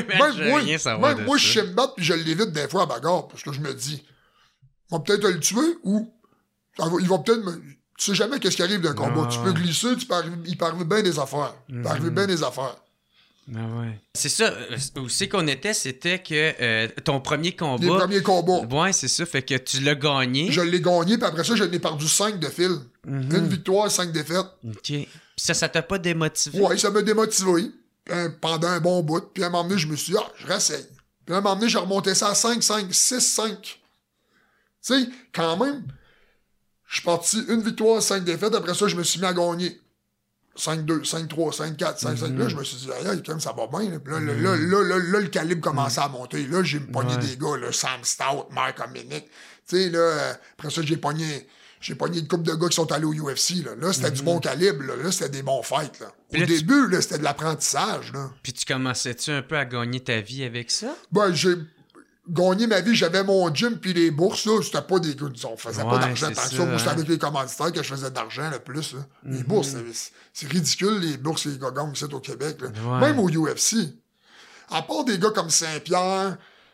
Moi, je sais me battre puis je l'évite des fois à bagarre parce que je me dis « Il va peut-être le tuer ou il va peut-être me... » Tu sais jamais qu'est-ce qui arrive d'un combat. Tu peux glisser, il peut arriver bien des affaires. Il peut arriver bien des affaires. Ah ouais. C'est ça, où c'est qu'on était, c'était que ton premier combat... Les premiers combats. Ouais, c'est ça, fait que tu l'as gagné. Je l'ai gagné, puis après ça, je l'ai perdu 5 de fil. Une victoire, 5 défaites. OK. Puis ça t'a pas démotivé? Ouais, ça m'a démotivé pendant un bon bout. Puis à un moment donné, je me suis dit, je réessaye. Puis à un moment donné, j'ai remonté ça à 5, 5, 6, 5. Tu sais, quand même, je suis parti une victoire, 5 défaites. Après ça, je me suis mis à gagner. 5-2, 5-3, 5-4, 5-5. Là, je me suis dit, quand même, ça va bien. Là. Puis là, le calibre commençait à monter. Là, j'ai pogné des gars, là, Sam Stout, Mark Dominic. Tu sais, là, après ça, j'ai pogné une couple de gars qui sont allés au UFC. Là, c'était du bon calibre. Là, c'était des bons fights. Là. Au début, là, c'était de l'apprentissage. Là. Puis tu commençais-tu un peu à gagner ta vie avec ça? Ben, j'ai gagné ma vie. J'avais mon gym puis les bourses. Là, c'était pas des gars. On faisait pas d'argent tant que ça. Moi, c'était avec les commanditaires que je faisais d'argent le plus. Là. Les bourses, c'est ridicule, les bourses et les gagons ici au Québec. Là. Même au UFC. À part des gars comme Saint-Pierre,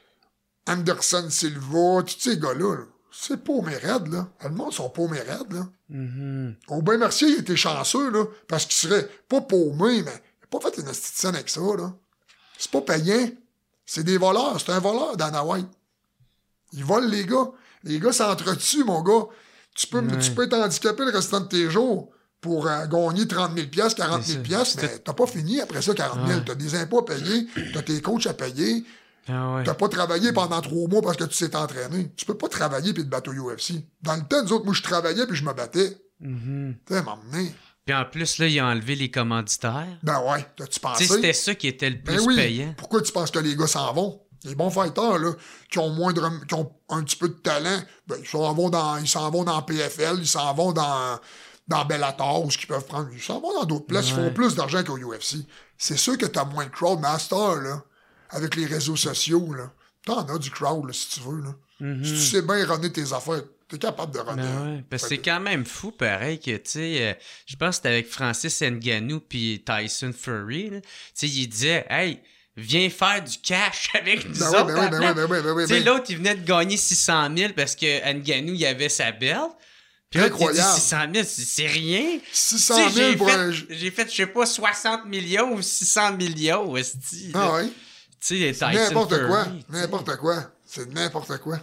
Anderson Silva, tous ces gars-là, c'est paumé raide, là. Le monde sont paumés raides, là. Aubin Mercier, il était chanceux, là, parce qu'il serait pas paumé, mais il n'a pas fait une institution avec ça, là. C'est pas payant. C'est des voleurs. C'est un voleur, Dana White. Ils volent les gars. Les gars s'entretuent, mon gars. Tu peux être handicapé le restant de tes jours pour gagner 30 000 $, 40 000 $, mais t'as pas fini après ça, 40 000. T'as des impôts à payer, t'as tes coachs à payer. T'as pas travaillé pendant 3 mois parce que tu t'es entraîné. Tu peux pas travailler puis te battre au UFC. Dans le temps, nous autres, moi, je travaillais puis je me battais. T'as m'emmener. Puis en plus, là, il a enlevé les commanditaires. Ben ouais, t'as-tu pensé? Tu sais, c'était ça qui était le plus payant. Pourquoi tu penses que les gars s'en vont? Les bons fighters, là, qui ont un petit peu de talent, ben, ils s'en vont dans PFL, ils s'en vont dans Bellator, où ils peuvent prendre. Ils s'en vont dans d'autres places, ils font plus d'argent qu'au UFC. C'est sûr que t'as moins de crowd, mais à cette heure, là, avec les réseaux sociaux, là, t'en as du crowd, là, si tu veux, là. Si tu sais bien runner tes affaires, t'es capable de runner. Parce que c'est quand même fou, pareil, que, tu sais, je pense que c'était avec Francis Ngannou puis Tyson Fury, tu sais, il disait, hey, viens faire du cash avec nous autres. Tu sais, l'autre, il venait de gagner 600 000 parce que Ngannou, il avait sa belle. Puis là, tu dis 600 000, c'est rien. 600 000 pour un... J'ai fait, je sais pas, 60 millions ou 600 millions, esti. Ah oui? Tu sais, Tyson n'importe quoi. Fury, n'importe quoi. C'est n'importe quoi.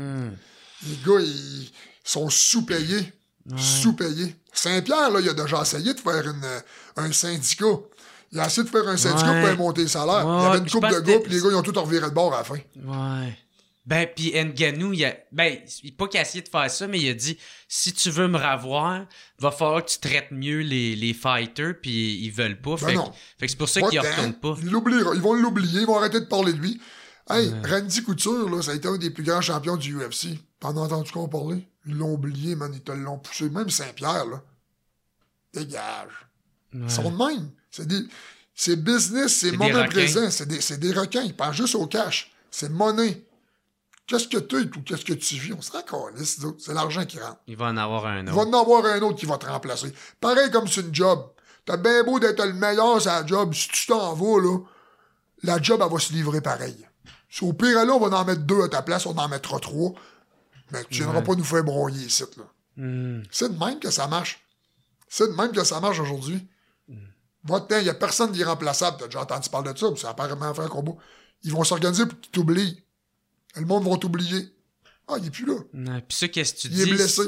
Les gars, ils sont sous-payés. Sous-payés. Saint-Pierre, là, il a déjà essayé de faire un syndicat. Il a essayé de faire un syndicat pour faire monter les salaires. Il y avait une couple de gars, puis les gars, ils ont tout reviré de bord à la fin. Ouais. Ben, puis Ngannou, pas qu'il a essayé de faire ça, mais il a dit, si tu veux me revoir, va falloir que tu traites mieux les fighters, puis ils veulent pas. Ben non. Fait que c'est pour ça qu'ils retournent pas. Ils vont l'oublier, ils vont arrêter de parler de lui. Hey, Randy Couture, là, ça a été un des plus grands champions du UFC. T'en as entendu qu'on parler? Ils l'ont oublié, man, ils te l'ont poussé. Même Saint-Pierre, là. Dégage. Ils sont de même. C'est business, c'est moment présent. C'est des requins. Ils pensent juste au cash. C'est monnaie. Qu'est-ce que tu es ou qu'est-ce que tu vis? On se calisse, c'est l'argent qui rentre. Il va en avoir un autre. Il va en avoir un autre qui va te remplacer. Pareil comme c'est une job. T'as bien beau d'être le meilleur sur la job. Si tu t'en vas, là, la job, elle va se livrer pareil. Si au pire, là, on va en mettre 2 à ta place, on en mettra 3. Mais tu viendras pas nous faire broyer ici, là. C'est de même que ça marche. C'est de même que ça marche aujourd'hui. Va-t'en, il n'y a personne d'irremplaçable. T'as déjà entendu parler de ça, c'est apparemment faire un combat. Ils vont s'organiser pour qu'ils t'oublient. Le monde va t'oublier. Ah, il est plus là. Puis ça, qu'est-ce que tu dis? Il est blessé.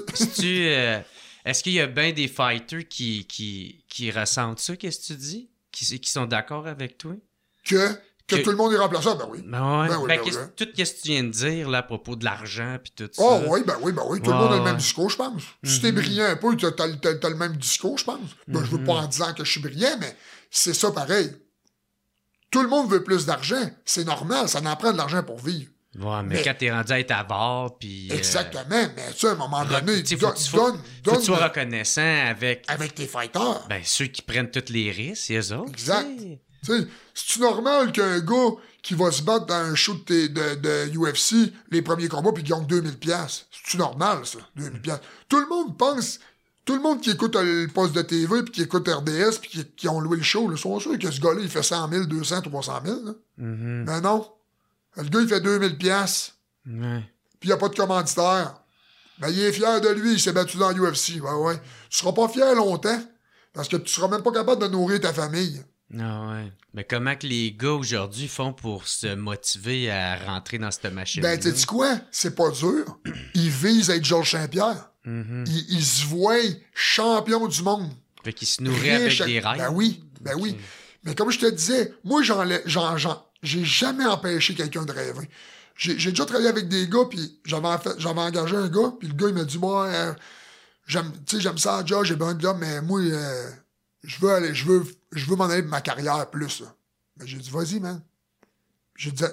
Est-ce qu'il y a bien des fighters qui ressentent ça, qu'est-ce que tu dis? Qui sont d'accord avec toi? Que tout le monde est remplaçable, ben oui. Ben ouais. Ben oui, tout ce que tu viens de dire là, à propos de l'argent puis tout ça. Oh oui, ben oui. Tout le monde a le même discours, je pense. Si t'es brillant un peu, t'as le même discours, je pense. Ben, je veux pas en disant que je suis brillant, mais c'est ça pareil. Tout le monde veut plus d'argent. C'est normal, ça en prend de l'argent pour vivre. Ouais, mais quand t'es rendu à être avare, puis... Exactement, mais tu sais, à un moment donné, faut que tu sois reconnaissant avec tes fighters. Ben, ceux qui prennent tous les risques, c'est eux autres. Exact. Tu sais, c'est-tu normal qu'un gars qui va se battre dans un show de UFC, les premiers combats, puis qui gagne 2000$? C'est-tu normal, ça, 2000$? Tout le monde pense... Tout le monde qui écoute le poste de TV, puis qui écoute RDS, puis qui ont loué le show, là, sont sûrs que ce gars-là, il fait 100 000, 200, 300 000. Là. Mais non. Le gars, il fait 2000$. Puis il n'y a pas de commanditaire. Ben, il est fier de lui, il s'est battu dans l'UFC. Ouais. Tu seras pas fier longtemps, parce que tu seras même pas capable de nourrir ta famille. Ah ouais. Mais comment que les gars aujourd'hui font pour se motiver à rentrer dans cette machine? Ben, tu sais quoi? C'est pas dur. Ils visent à être Georges Saint-Pierre. Ils se voient champions du monde. Fait qu'ils se nourrissent avec des rêves. Ben oui. Mais comme je te disais, moi, j'ai jamais empêché quelqu'un de rêver. J'ai déjà travaillé avec des gars, puis j'avais engagé un gars, puis le gars, il m'a dit, moi, j'aime ça, George, j'ai besoin de job, mais moi, je veux m'en aller de ma carrière plus. Là. Ben, j'ai dit, vas-y, man. J'ai dit,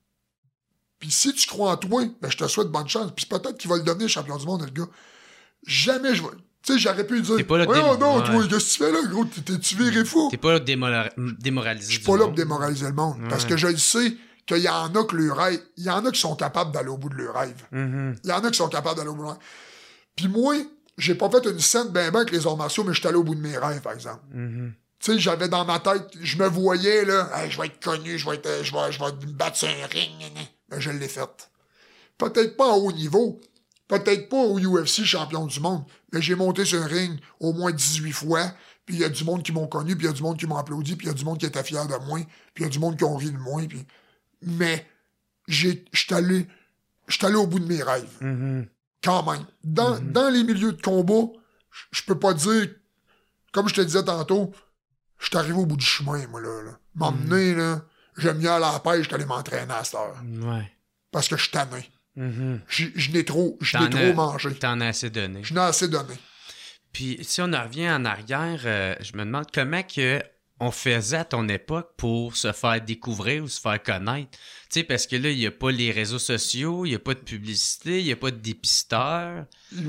puis si tu crois en toi, ben, je te souhaite bonne chance. Puis peut-être qu'il va le devenir champion du monde, le gars. Jamais je vais. Tu sais, j'aurais pu lui dire. Toi, qu'est-ce que tu fais là, gros? T'es-tu viré fou? T'es pas là pour démoraliser. Je suis pas là pour démoraliser le monde. Parce que je le sais qu'il y en a que leur rêve. Il y en a qui sont capables d'aller au bout de leur rêve. Il y en a qui sont capables d'aller au bout de leur rêve. Puis moi, j'ai pas fait une scène ben avec les arts martiaux, mais je suis allé au bout de mes rêves, par exemple. Tu sais, j'avais dans ma tête, je me voyais, là, hey, je vais être connu, je vais me battre sur un ring. Ben, je l'ai fait. Peut-être pas à haut niveau. Peut-être pas au UFC champion du monde. Mais j'ai monté sur un ring au moins 18 fois. Puis il y a du monde qui m'ont connu, puis il y a du monde qui m'ont applaudi, puis il y a du monde qui était fier de moi, puis il y a du monde qui ont ri de moi. Puis... Mais je suis allé au bout de mes rêves. Quand même. Dans les milieux de combat, je peux pas dire, comme je te disais tantôt, je suis arrivé au bout du chemin, moi, là. M'emmener, là, j'aime mieux aller à la pêche, je suis allé m'entraîner à cette heure. Ouais. Parce que je suis tanné. Je n'ai trop mangé. T'en as assez donné. Je n'ai assez donné. Puis, si on en revient en arrière, je me demande comment que on faisait à ton époque pour se faire découvrir ou se faire connaître. Tu sais, parce que là, il n'y a pas les réseaux sociaux, il n'y a pas de publicité, il n'y a pas de dépisteur.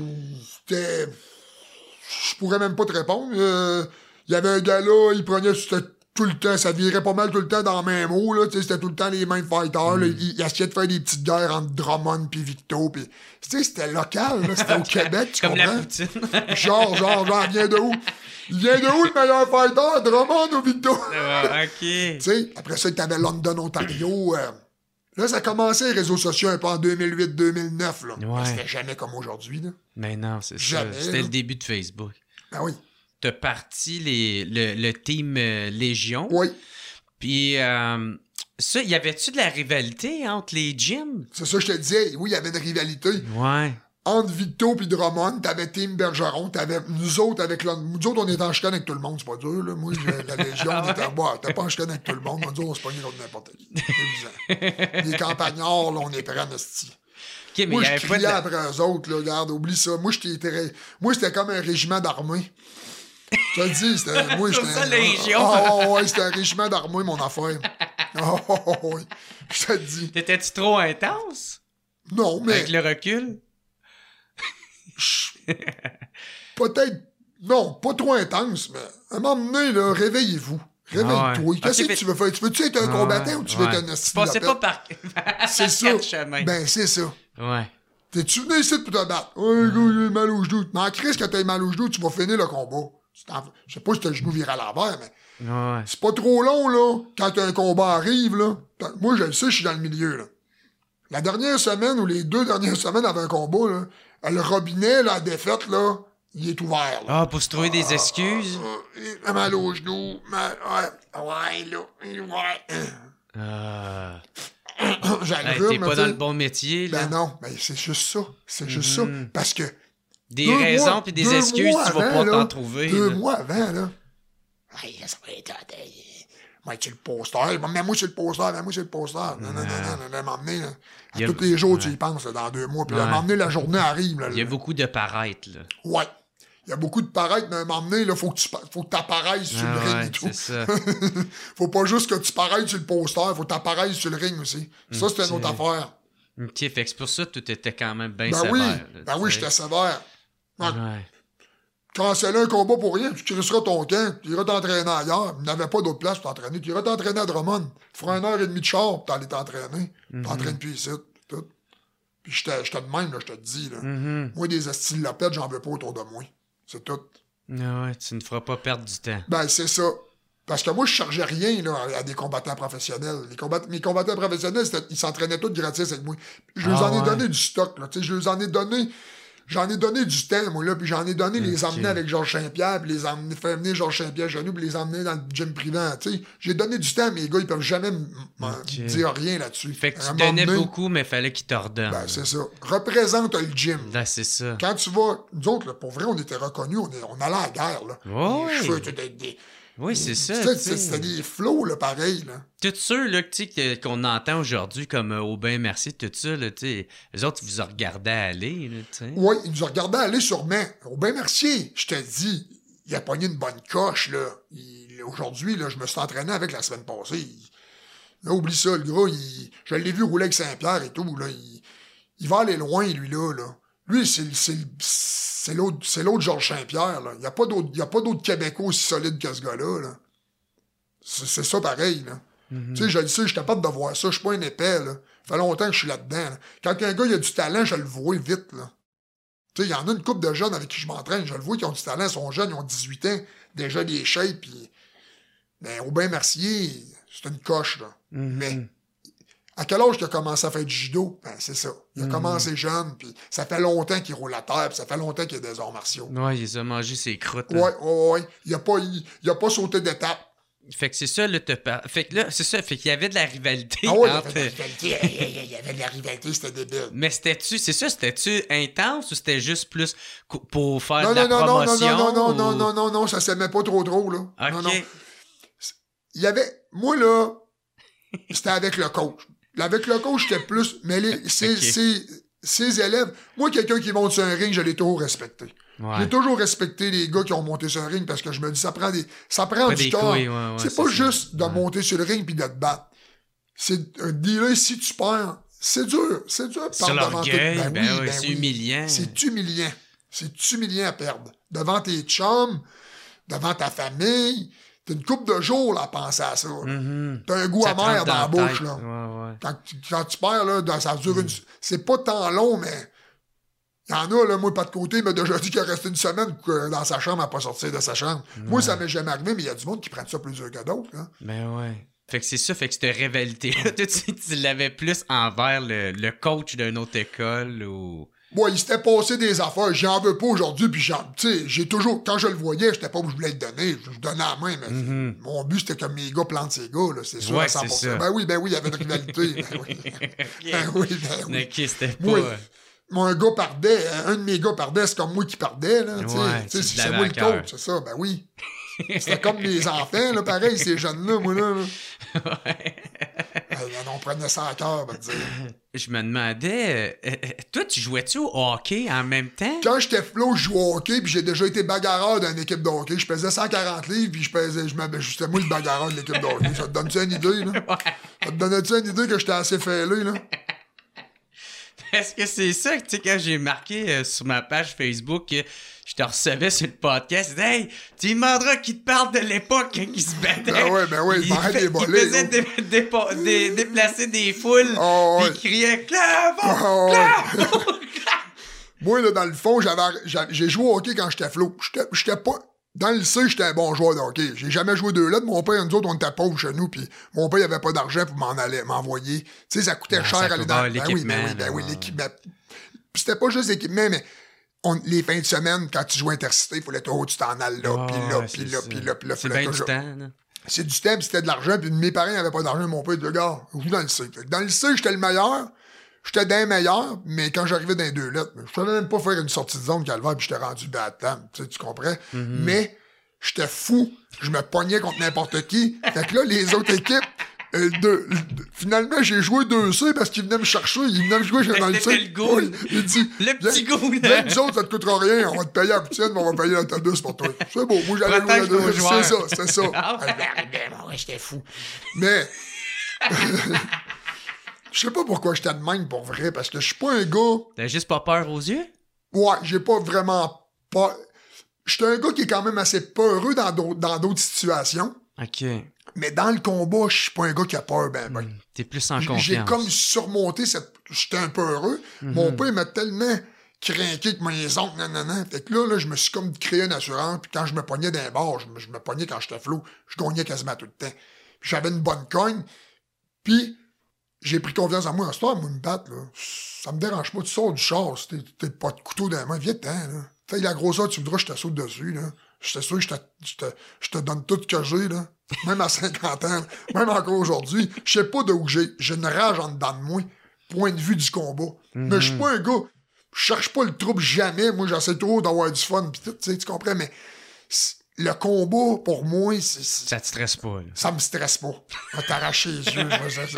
Je pourrais même pas te répondre. Il y avait un gars là, il prenait tout le temps, ça virait pas mal tout le temps dans le même mot, là, c'était tout le temps les mêmes fighters, là, il essayait de faire des petites guerres entre Drummond pis Victo, pis, c'était local, là, c'était au Québec, tu comme comprends? La poutine. genre, il vient de où? Il vient de où le meilleur fighter, Drummond ou Victo? OK. Tu sais, après ça, t'avais London, Ontario, là, ça commençait les réseaux sociaux un peu en 2008-2009, là. Ouais. C'était jamais comme aujourd'hui, là. Mais non, c'est jamais, ça. C'était là. le début de Facebook. Ben oui. T'as parti le team Légion. Oui. Puis, ça, y avait-tu de la rivalité entre les gyms? C'est ça que je te disais. Oui, il y avait une rivalité. Ouais. entre Victo et Drummond, t'avais Team Bergeron, t'avais nous autres, nous autres, on était en chicane avec tout le monde, c'est pas dur, là. Moi, la Légion, on était t'es pas en chicane avec tout le monde. Nous autres, on se pognait contre n'importe qui. Les campagnards, là, on est prêts en esti. Okay, moi, je criais après eux autres, là, regarde, oublie ça. Moi, c'était comme un régiment d'armée. Je te le dis, c'était... Moi, comme ça, la Légion. Ouais, c'était un régiment d'armée, mon affaire. Ouais, je te le dis. T'étais-tu trop intense? Non, mais... Avec le recul? Peut-être... Non, pas trop intense, mais à un moment donné, là, réveillez-vous. Réveille-toi. Ouais. Qu'est-ce que tu veux faire? Tu veux-tu être un combattant ou tu veux être un hostile? Passez pas par... C'est ça. Ben, c'est ça. Ouais. T'es-tu venu ici pour te battre? Ouais, gars, j'ai mal au genou. Mais en crise, quand t'as mal au genou, tu vas finir le combat. Je sais pas si t'as le genou viré à l'envers, mais... Ouais. C'est pas trop long, là, quand un combat arrive, là. Moi, je le sais, je suis dans le milieu, là. La dernière semaine ou les 2 dernières semaines avant un combat, là, le robinet, la défaite, là, il est ouvert, là. Ah, pour se trouver des excuses? Il a mal au genou, ouais, là, t'es pas dans le bon métier, là. Ben non, ben c'est juste ça. C'est juste ça. Parce que... Des raisons puis des excuses, tu vas pas t'en trouver. 2 mois avant, là. Hey, ça va être... Moi, tu le poster. Mets-moi sur le poster. Non, m'emmener, là. Tous les jours, tu y penses, là, dans 2 mois. Puis m'emmener, la journée arrive, là. Il y a beaucoup de paraître, là. Ouais. Il y a beaucoup de paraître, mais m'emmener, là, faut que tu apparaisses sur le ring et tout. C'est ça. Faut pas juste que tu paraisses sur le poster, faut que tu apparaisses sur le ring aussi. Ça, c'est une autre affaire. OK, fait que c'est pour ça que tu étais quand même bien ben sévère. Oui. Là, ben oui, j'étais sévère. Ouais. Canceller un combat pour rien, tu crisseras ton camp, tu iras t'entraîner ailleurs. Il n'avait pas d'autre place pour t'entraîner. Tu iras t'entraîner à Drummond. Tu feras 1h30 de char pour t'aller t'entraîner. T'entraînes plus ici. Tout. Puis je te de même, là, je te dis. Là. Moi, des astiles lopettes, j'en veux pas autour de moi. C'est tout. Ouais, tu ne feras pas perdre du temps. Ben, c'est ça. Parce que moi, je chargeais rien là, à des combattants professionnels. Mes combattants professionnels, ils s'entraînaient tous gratis avec moi. Je leur en ai donné du stock. Là, je leur en ai donné... J'en ai donné du temps, moi, là, puis j'en ai donné les emmener avec Georges Saint-Pierre, puis les emmener, faire venir Georges Saint-Pierre chez nous, puis les emmener dans le gym privé, tu sais. J'ai donné du temps, mais les gars, ils peuvent jamais me dire rien là-dessus. Fait que tu donnais beaucoup, mais il fallait qu'ils t'ordonnent. Ben, c'est ça. Représente le gym. Ben, c'est ça. Quand tu vas... Nous autres, là, pour vrai, on était reconnus, on allait à la guerre, là. Oh, les cheveux, des... Oui, c'est ça. C'était des flots, là, pareil, là. Tous ceux là, qu'on entend aujourd'hui comme Aubin Mercier, tout ça, là, les autres, ils vous ont regardé aller. Oui, ils nous ont regardé aller sûrement. Aubin Mercier, je te dis, il a pogné une bonne coche, là. Aujourd'hui, là, je me suis entraîné avec la semaine passée. Là, oublie ça, le gars, je l'ai vu rouler avec Saint-Pierre et tout, là. Il va aller loin, lui, là. Lui, c'est l'autre Georges Saint-Pierre, là. Il n'y a pas d'autres Québécois aussi solides que ce gars-là, là. C'est ça pareil, là. Tu sais, je le sais, je suis capable de voir ça. Je suis pas un épais, là. Ça fait longtemps que je suis là-dedans, là. Quand un gars, il a du talent, je le vois vite, là. Tu sais, il y en a une couple de jeunes avec qui je m'entraîne. Je le vois qui ont du talent, ils sont jeunes, ils ont 18 ans. Déjà des shapes, puis... Ben, Aubin Mercier, c'est une coche, là. Mais... À quel âge qu'il a commencé à faire du judo? Ben, c'est ça. Il a commencé jeune, puis ça fait longtemps qu'il roule à terre, puis ça fait longtemps qu'il a des arts martiaux. Ouais, il a mangé ses croûtes. Ouais. Il a pas sauté d'étape. Fait que c'est ça, là, fait que là, c'est ça, fait qu'il y avait de la rivalité. Ah ouais, il y avait de la rivalité, c'était débile. Mais c'était-tu intense ou c'était juste plus pour faire de la promotion? Non, ça s'aimait pas trop, là. OK. Non. Il y avait... Moi, là, c'était avec le coach. Avec le coach, j'étais plus... Mais ses élèves... Moi, quelqu'un qui monte sur un ring, je l'ai toujours respecté. Ouais. J'ai toujours respecté les gars qui ont monté sur un ring parce que je me dis, ça prend du corps. C'est pas juste de monter sur le ring puis de te battre. C'est un dealer, si tu perds, c'est dur. C'est dur de perdre devant tout. C'est humiliant. C'est humiliant à perdre. Devant tes chums, devant ta famille... T'as une couple de jours là, à penser à ça. T'as un goût amer dans la bouche. Là. Ouais. Quand tu perds, là, ça dure c'est pas tant long, mais il y en a, là, moi, pas de côté, il m'a déjà dit qu'il restait une semaine dans sa chambre à pas sortir de sa chambre. Ouais. Moi, ça m'est jamais arrivé, mais il y a du monde qui prend ça plus dur que d'autres. Hein. Ben ouais. Fait que c'est ça, fait que cette rivalité-là, tu l'avais plus envers le coach d'une autre école ou... Ouais, il s'était passé des affaires. J'en veux pas aujourd'hui, puis tu sais, j'ai toujours... Quand je le voyais, j'étais pas où je voulais le donner. Je donnais la main, mais mon but, c'était que mes gars plantent ces gars, là. C'est sûr, à 100%. Ben oui, il y avait une rivalité. Ben oui. OK, c'était pas... Moi, un gars perdait, un de mes gars perdait, c'est comme moi qui perdais, là. Ouais, Tu sais, c'est moi le coach, c'est ça, ben oui. C'était comme mes enfants, là, pareil, ces jeunes-là, moi, là. Ouais. On prenait ça à cœur, va te dire. Je me demandais, toi, tu jouais-tu au hockey en même temps? Quand j'étais flow, je jouais au hockey, puis j'ai déjà été bagarreur d'une équipe de hockey. Je pesais 140 livres, puis c'était moi le bagarreur de l'équipe de hockey. Ça te donne-tu une idée, là? Ouais. Ça te donnait-tu une idée que j'étais assez fêlé, là? Est-ce que c'est ça que, tu sais, quand j'ai marqué sur ma page Facebook que je te recevais sur le podcast, je disais, hey, tu lui demanderas qu'il te parle de l'époque quand il se battait. Ben ouais, il m'arrête des volets. Il faisait déplacer des foules, Oh, puis ouais. il criait « Clavo! Oh, Clavo! » Moi, là, dans le fond, j'ai joué au hockey quand j'étais flow. J'étais pas... Dans le lycée, j'étais un bon joueur de hockey. J'ai jamais joué deux lettres. Mon père, nous autres, on était pauvres chez nous, puis mon père, il avait pas d'argent pour m'envoyer. Tu sais, ça coûtait cher aller dans... Ben oui, l'équipement. Puis c'était pas juste l'équipement, mais les fins de semaine, quand tu joues intercité, il fallait que tu t'en ailles là, puis là. C'est bien du temps, là. C'est du temps, puis c'était de l'argent, puis mes parents n'avaient pas d'argent, mon père, le gars, joue dans le lycée. Dans le lycée, j'étais le meilleur. J'étais d'un meilleur, mais quand j'arrivais dans les deux lettres, je ne savais même pas faire une sortie de zone calvaire, puis j'étais rendu bad time, tu comprends? Mm-hmm. Mais j'étais fou. Je me pognais contre n'importe qui. Fait que là, les autres équipes, finalement, j'ai joué 2C parce qu'ils venaient me chercher. Ils venaient me jouer dans le C. Le goal. Il dit, Le petit goal. Viens, nous autres, ça te coûtera rien. On va te payer la poutine, mais on va payer l'autobus pour toi. C'est bon, moi, j'allais jouer à deux. C'est ça. Ah, Ouais, j'étais fou. Mais... Je sais pas pourquoi j'étais de même pour vrai, parce que je suis pas un gars... T'as juste pas peur aux yeux? Ouais, j'ai pas vraiment pas... J'étais un gars qui est quand même assez peureux dans d'autres situations. OK. Mais dans le combat, je suis pas un gars qui a peur, T'es plus en confiance. J'ai comme surmonté cette... J'étais un peu heureux. Mon père m'a tellement craqué que mes oncles, nanana. Fait que là, je me suis comme créé une assurance, puis quand je me pognais d'un bord, je me pognais quand j'étais flou, je gagnais quasiment tout le temps. Puis j'avais une bonne cogne, puis... J'ai pris confiance en moi. En ce temps, moi, me battre, là, ça me dérange pas. Tu sors du char, si t'as pas de couteau dans la main, viens-t'en, là. Fais la grosseur, tu voudras, je te saute dessus, là. Je t'assure, je te donne tout ce que j'ai, là. Même à 50 ans, même encore aujourd'hui. Je sais pas d'où j'ai une rage en dedans de moi, point de vue du combat. Mais je suis pas un gars, je cherche pas le trouble jamais. Moi, j'essaie toujours d'avoir du fun, pis tout, tu comprends, mais... Le combat, pour moi, Ça te stresse pas, là. Ça me stresse pas. On va t'arracher les yeux.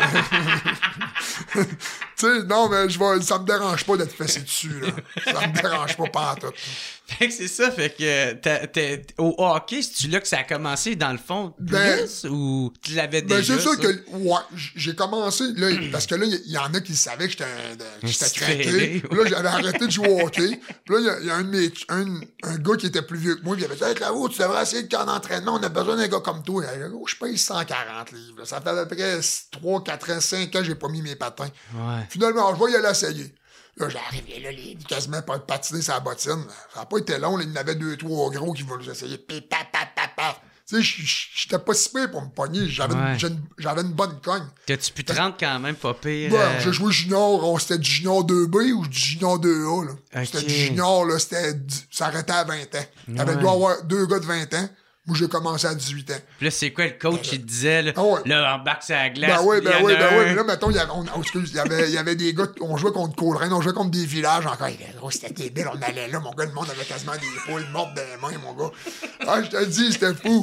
Tu sais, non, mais ça me dérange pas d'être fessé dessus, là. Ça me dérange pas pantoute. Fait que c'est ça, fait que au hockey, c'est-tu là que ça a commencé, dans le fond, plus, ou tu l'avais déjà, c'est sûr que, ouais, j'ai commencé, là, parce que là, il y en a qui savaient que j'étais craqué. Là, j'avais arrêté de jouer au hockey. Puis là, il y a un gars qui était plus vieux que moi, il avait dit, hey, Claveau, tu devrais essayer de camp d'entraînement, on a besoin d'un gars comme toi. Je paye 140 livres. Là. Ça fait à peu près 3, 4 ans, 5 ans, j'ai pas mis mes patins. Ouais. Finalement, je vais y aller essayer. Là, j'arrivais, là, quasiment pas patiner sa bottine. Ça n'a pas été long, là, il y en avait 2, 3 gros qui voulaient essayer. Puis, paf. Tu sais, j'étais pas si pire pour me pogner. J'avais une bonne cogne. T'as-tu pu te rendre quand même pas pire? Ouais, j'ai joué junior, c'était du junior 2B ou du junior 2A, là. Okay. C'était du junior, là, ça arrêtait à 20 ans. T'avais le droit d'avoir 2 gars de 20 ans. Moi, j'ai commencé à 18 ans. Puis là, c'est quoi le coach qui te disait, là, embarque sur la glace? Ben oui. Mais là, mettons, il y avait des gars, on jouait contre Coleraine, on jouait contre des villages encore. C'était débile, on allait là, mon gars, le monde avait quasiment des poules mortes dans les mains, mon gars. Ah, je te dis, c'était fou.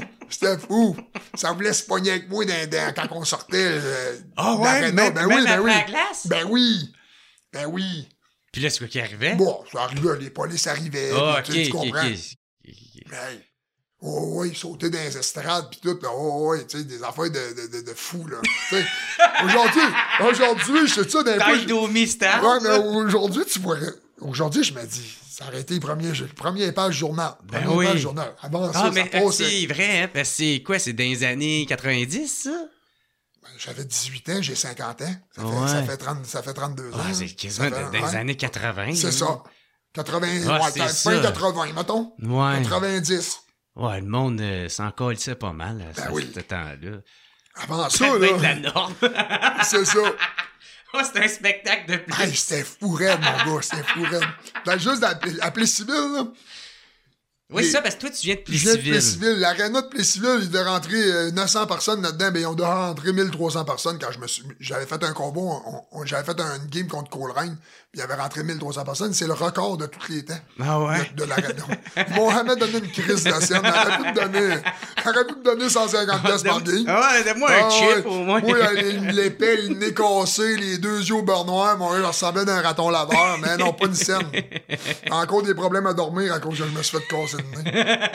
Ça voulait se pogner avec moi quand on sortait. Même après la glace? Ben oui. Puis là, c'est quoi qui arrivait? Bon, ça arrivait, les polices arrivaient. Tu comprends? Ben, oui, sauter dans les estrades pis tout, là, tu sais, des affaires de fous, là. Aujourd'hui, je sais ça d'un peu. Ouais, mais aujourd'hui, tu vois, aujourd'hui, je me dis, ça aurait été le premier page journal. Page journal. Avant ça, mais ça passait. C'est vrai, hein, parce que c'est quoi, c'est dans les années 90, ça? Ben, j'avais 18 ans, j'ai 50 ans. Ça fait 32 ans. Ah, c'est quasiment dans les années 80. C'est ça. 80, fin 80, mettons. Ouais. 90. Ouais, le monde s'en colissait pas mal à ce temps-là. Avant ça, là. Être la norme. C'est ça. C'était un spectacle de plus. Hey, c'était fou raide, mon gars, c'était fou raide. Ben, juste d'appeler civil, là. Oui, c'est ça, parce que toi, tu viens de Je viens de Plessisville. Plessisville. L'aréna de Plessisville, il devait rentrer 900 personnes là-dedans. Ben, on doit rentrer 1300 personnes quand j'avais fait un combat. J'avais fait un game contre Coleraine. Puis il avait rentré 1300 personnes. C'est le record de tous les temps. Ah ouais? De l'aréna. Ils m'ont jamais donné une crise de scène. Ils auraient pu me donner 150 pièces par game. Ah ouais, donne-moi un chip au moins. Moi, l'épée, le nez cassé, les deux yeux au beurre noir, mon gars, je ressemblait d'un raton laveur. Mais non, pas une scène. Encore des problèmes à dormir à cause que je me suis fait casser le nez.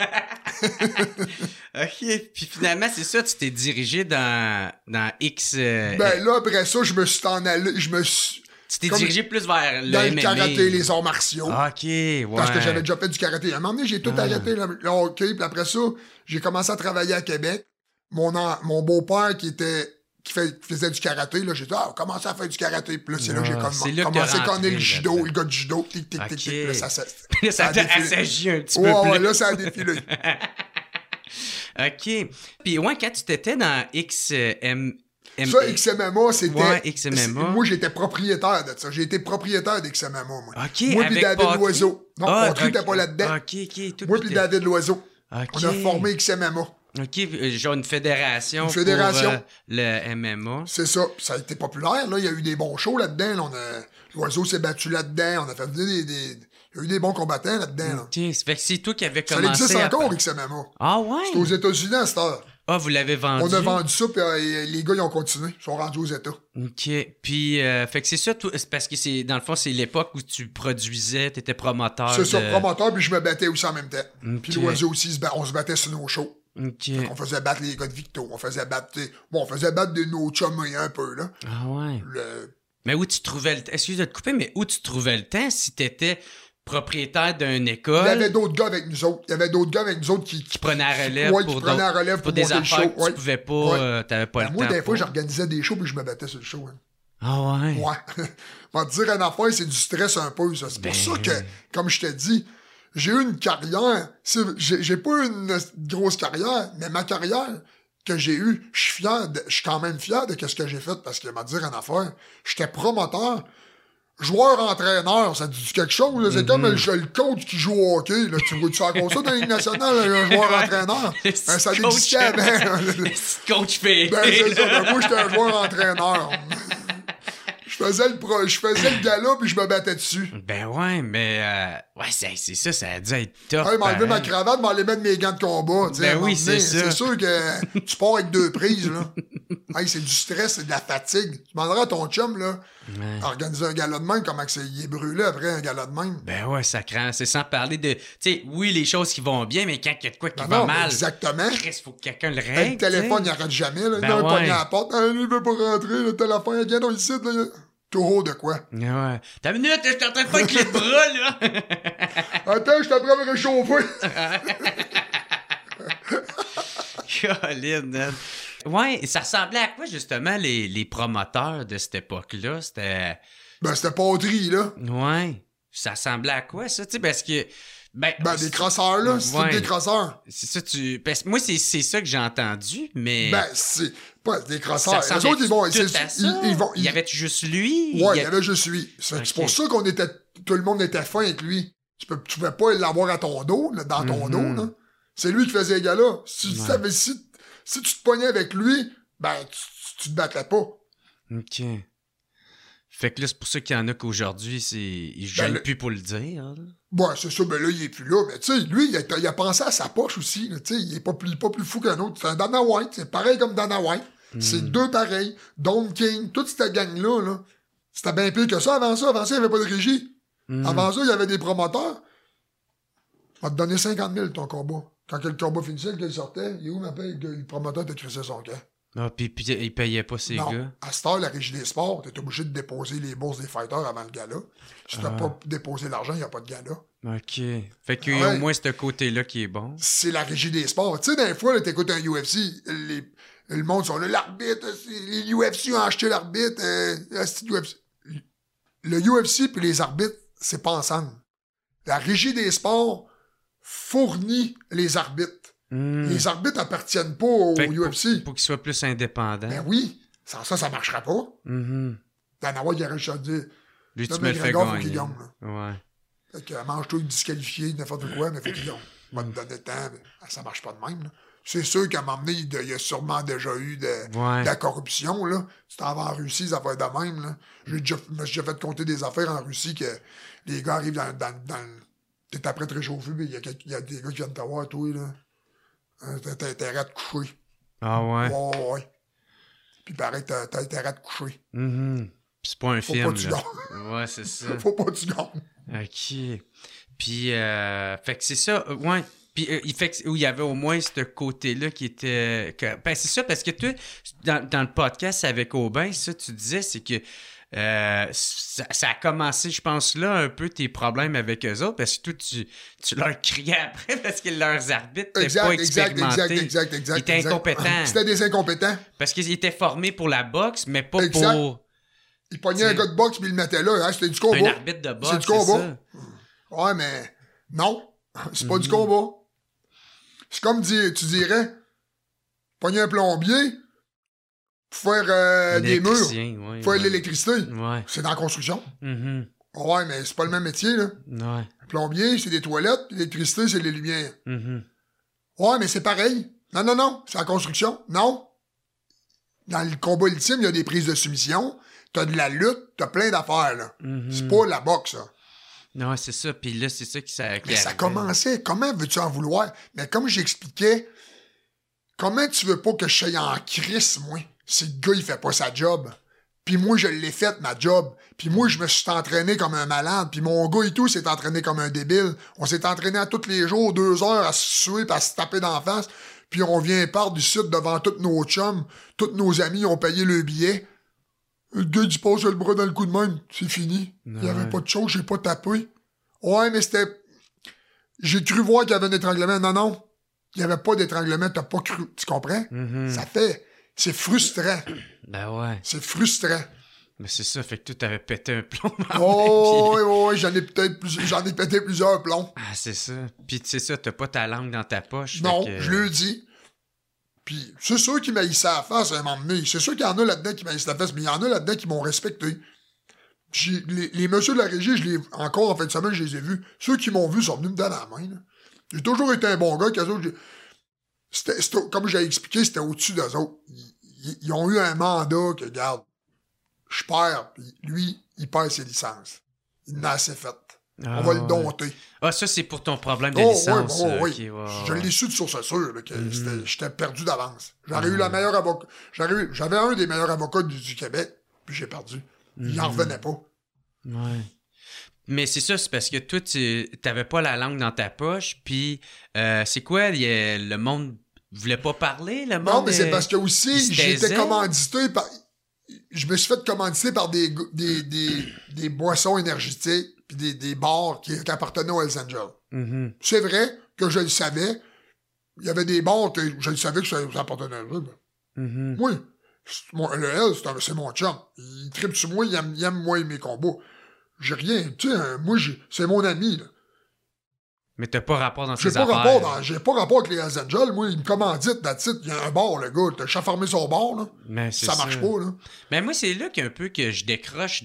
OK. Puis finalement, c'est ça, tu t'es dirigé dans X... Ben là, après ça, je me suis en allé... Tu t'es dirigé plus vers le dans le MMA. karaté, les arts martiaux. OK, ouais. Parce que j'avais déjà fait du karaté. À un moment donné, j'ai tout arrêté, le hockey. Puis après ça, j'ai commencé à travailler à Québec. Mon beau-père qui faisait du karaté, là, j'ai dit, commencé à faire du karaté. Puis là, c'est là que j'ai commencé à connaître le judo, le gars du judo. Tic, tic, tic, tic. Puis là, ça t'a assagi un petit peu plus. Ouais, là, ça a défilé. OK. Puis ouais, quand tu t'étais dans XMMA... Ça, XMMA, c'était... Ouais, XMMA. Moi, j'étais propriétaire de ça. J'ai été propriétaire d'XMMA, moi. OK, moi puis David Patry? Loiseau. Non, Patry OK. n'était pas là-dedans. OK. Moi puis David Loiseau. OK. On a formé XMMA. OK, genre une fédération. Une fédération. Pour le MMA. C'est ça. Ça a été populaire, là. Il y a eu des bons shows là-dedans. Là. L'Oiseau s'est battu là-dedans. On a fait venir il y a eu des bons combattants là-dedans. Là. OK, ça fait que c'est toi qui avais Ça commencé existe encore, XMMA. Ah ouais? C'est aux États-Unis à cette heure. Ah, vous l'avez vendu? On a vendu ça, puis les gars, ils ont continué. Ils sont rendus aux États. OK. Puis, fait que c'est ça, c'est parce que dans le fond, c'est l'époque où tu produisais, t'étais promoteur. C'est ça, promoteur, puis je me battais aussi en même temps. Okay. Puis l'Oiseau aussi, on se battait sur nos shows. OK. On faisait battre les gars de Victo. On faisait battre de nos chums un peu, là. Ah ouais. Mais où tu trouvais le temps? Excuse de te couper, mais où tu trouvais le temps si t'étais propriétaire d'une école? Il y avait d'autres gars avec nous autres. Qui prenaient la relève qui prenaient la relève pour des monter le affaires show. Que tu pouvais pas, t'avais pas le temps. Moi, des fois, j'organisais des shows puis je me battais sur le show. Hein. Ah ouais? Ouais. Je vais te dire une affaire, c'est du stress un peu, ça. C'est pour ça que, comme je t'ai dit, j'ai eu une carrière. J'ai pas eu une grosse carrière, mais ma carrière que j'ai eue, je suis quand même fier de ce que j'ai fait parce que, m'a dire une affaire, j'étais promoteur. Joueur-entraîneur, ça dit quelque chose? Là? C'est comme le coach qui joue au hockey. Là. Tu vois-tu encore ça dans la Ligue nationale, un joueur-entraîneur? Ça existait avant. Le coach fait. C'est ça. Moi, j'étais un joueur-entraîneur. Je faisais le gala puis je me battais dessus. Ben ouais, mais ouais, c'est ça, ça a dû être tough. Hey, m'enlever ma cravate, m'enlever mettre mes gants de combat. Ben oui, c'est ça. C'est sûr que tu pars avec 2 prises, là. Hey, c'est du stress, c'est de la fatigue. Tu demanderas à ton chum, là, organiser un gala de même, comment il est brûlé après un gala de même. Ben ouais, ça craint. C'est sans parler de... Tu sais, oui, les choses qui vont bien, mais quand il y a de quoi qui va mal... Exactement. Chris, faut que quelqu'un le règle. Le téléphone, il n'arrête jamais, là. Ben Il a un pogné à la porte. Il veut pas rentrer, le téléphone, viens donc ici, là. Tout haut de quoi? Ouais. T'as une minute, je suis en train de faire une clé de bras, là. Attends, je suis en train de me réchauffer. Colin, ouais, ça ressemblait à quoi, justement, les promoteurs de cette époque-là? C'était... Ben, c'était Patry, là. Ouais. Ça ressemblait à quoi, ça? Tu sais, parce que... Ben, des crosseurs, là. C'est des crosseurs. C'est ça, parce que moi, c'est ça que j'ai entendu, mais... Ben, c'est pas des crosseurs. Ça Les autres, il y avait juste lui? Ouais, il y avait juste lui. C'est pour ça tout le monde était fin avec lui. Tu pouvais pas l'avoir à ton dos, là, dans ton dos, là. C'est lui qui faisait les gars-là. Si tu te pognais avec lui, ben, tu te battrais pas. OK. Fait que là, c'est pour ça qu'il y en a qu'aujourd'hui, ils gênent plus pour le dire. Là. Ouais, c'est ça, ben là, il est plus là. Mais tu sais, lui, il a pensé à sa poche aussi. Tu sais, il est pas plus fou qu'un autre. C'est un Dana White, c'est pareil comme Dana White. C'est 2 pareils. Don King, toute cette gang-là, là, c'était bien pire que ça. Avant ça, il n'y avait pas de régie. Avant ça, il y avait des promoteurs. On va te donner 50 000 ton combat. Quand le combat finissait, qu'il sortait, il est où ma paye? Le promoteur t'a crissé son camp. Ah, puis il payait pas ses gars. À cette heure, la Régie des sports, t'es obligé de déposer les bourses des fighters avant le gala. Si t'as pas déposé l'argent, il n'y a pas de gala. OK. Fait qu'il y a au moins ce côté-là qui est bon. C'est la Régie des sports. Tu sais, des fois, t'écoutes un UFC, le monde sont là, l'arbitre, les UFC ont acheté l'arbitre, le UFC puis les arbitres, c'est pas ensemble. La Régie des sports fournit les arbitres. Les arbitres appartiennent pas au UFC. Pour qu'ils soient plus indépendants. Ben oui. Sans ça, ça marchera pas. Dana White, il aurait juste à dire... Lui, tu me le fais gagner. Faut qu'il gagne. Ouais. Fait que mange-toi disqualifié, n'importe quoi, mais faut qu'il gagne. je vais te donner le temps. Ça marche pas de même, là. C'est sûr qu'à un moment donné, il y a sûrement déjà eu de la corruption, là. Tu t'en vas en Russie, ça va être de même, là. Je me suis déjà fait compter des affaires en Russie que les gars arrivent dans le... T'es après te réchauffer, mais il y a des gars qui viennent te voir, toi, là. T'as intérêt à te coucher. Ah ouais? Ouais. Puis pareil, t'as intérêt à te coucher. Mm-hmm. C'est pas un Faut film, pas que tu là. gagnes. Ouais, c'est ça. Faut pas que tu gagnes. OK. Puis, fait que c'est ça, ouais. Puis, il y avait au moins ce côté-là qui était... Ben, c'est ça, parce que toi, dans le podcast avec Aubin, ça, tu disais, c'est que ça a commencé, je pense, là, un peu tes problèmes avec eux autres, parce que toi, tu leur criais après parce que leurs arbitres n'étaient pas expérimentés. Exact. Ils étaient incompétents. C'était des incompétents. Parce qu'ils étaient formés pour la boxe, mais pas pour... Ils pognaient un gars de boxe puis ils le mettaient là. Hein, c'était du combat. Un arbitre de boxe, c'est du combat. Ouais, mais non. C'est pas du combat. C'est comme tu dirais, pogner un plombier pour faire des murs, faire de l'électricité. Ouais. C'est dans la construction. Mm-hmm. Ouais, mais c'est pas le même métier, là. Ouais. Le plombier, c'est des toilettes, l'électricité, c'est les lumières. Mm-hmm. Ouais, mais c'est pareil. Non, c'est la construction. Non. Dans le combat ultime, il y a des prises de soumission, t'as de la lutte, t'as plein d'affaires, là. Mm-hmm. C'est pas la boxe, ça. Non, c'est ça. Puis là, c'est ça qui Mais ça commençait. Comment veux-tu en vouloir? Mais comme j'expliquais, comment tu veux pas que je sois en crise, moi? Si le gars, il fait pas sa job. Puis moi, je l'ai faite, ma job. Puis moi, je me suis entraîné comme un malade. Puis mon gars et tout s'est entraîné comme un débile. On s'est entraîné à tous les jours, 2 heures, à se suer pis à se taper d'en face. Puis on vient part du site devant tous nos chums. Tous nos amis ont payé le billet. Le gars, il passe le bras dans le coup de main. C'est fini. Il n'y avait pas de chose, j'ai pas tapé. Ouais, mais c'était... J'ai cru voir qu'il y avait un étranglement. Non. Il n'y avait pas d'étranglement, t'as pas cru. Tu comprends? Mm-hmm. Ça fait... C'est frustrant. Ben ouais. C'est frustrant. Mais c'est ça, fait que toi, t'avais pété un plomb. Oui, j'en ai pété plusieurs plombs. Ah, c'est ça. Puis c'est ça, t'as pas ta langue dans ta poche. Non, je le dis. Puis c'est sûr qu'ils m'haïssaient à la face à un moment donné. C'est sûr qu'il y en a là-dedans qui m'haïssent à la face, mais il y en a là-dedans qui m'ont respecté. Les messieurs de la régie, encore en fin de semaine, je les ai vus. Ceux qui m'ont vu sont venus me donner la main. Là. J'ai toujours été un bon gars. Comme j'ai expliqué, c'était au-dessus d'eux autres. Ils ont eu un mandat que, regarde, je perds, puis lui, il perd ses licences. Il en a assez fait. On va le dompter. Ah, ça, c'est pour ton problème de licence. Oui. Okay, je l'ai su de source sûre, là, que j'étais perdu d'avance. J'aurais eu la meilleure avocat. J'avais un des meilleurs avocats du Québec, puis j'ai perdu. Il n'en revenait pas. Ouais. Mais c'est ça, c'est parce que toi, tu n'avais pas la langue dans ta poche, puis c'est quoi, le monde voulait pas parler, le monde? Non, mais c'est parce que aussi, j'étais commandité par... Je me suis fait commanditer par des boissons énergétiques puis des bars qui appartenaient aux Hells Angels. Mm-hmm. C'est vrai que je le savais. Il y avait des bars que je le savais que ça appartenait à eux. Mm-hmm. Oui. Le Hell, c'est mon chum. Il tripe sur moi, il aime moi et mes combats. J'ai rien. Tu sais, moi, c'est mon ami, là. Mais t'as pas rapport dans ces affaires. J'ai pas rapport avec les Hells Angels. Moi, il me commandite, titre. Il y a un bar, le gars. T'as chafarmé son bar, là. Mais ça marche pas, là. Mais moi, c'est là qu'un peu que je décroche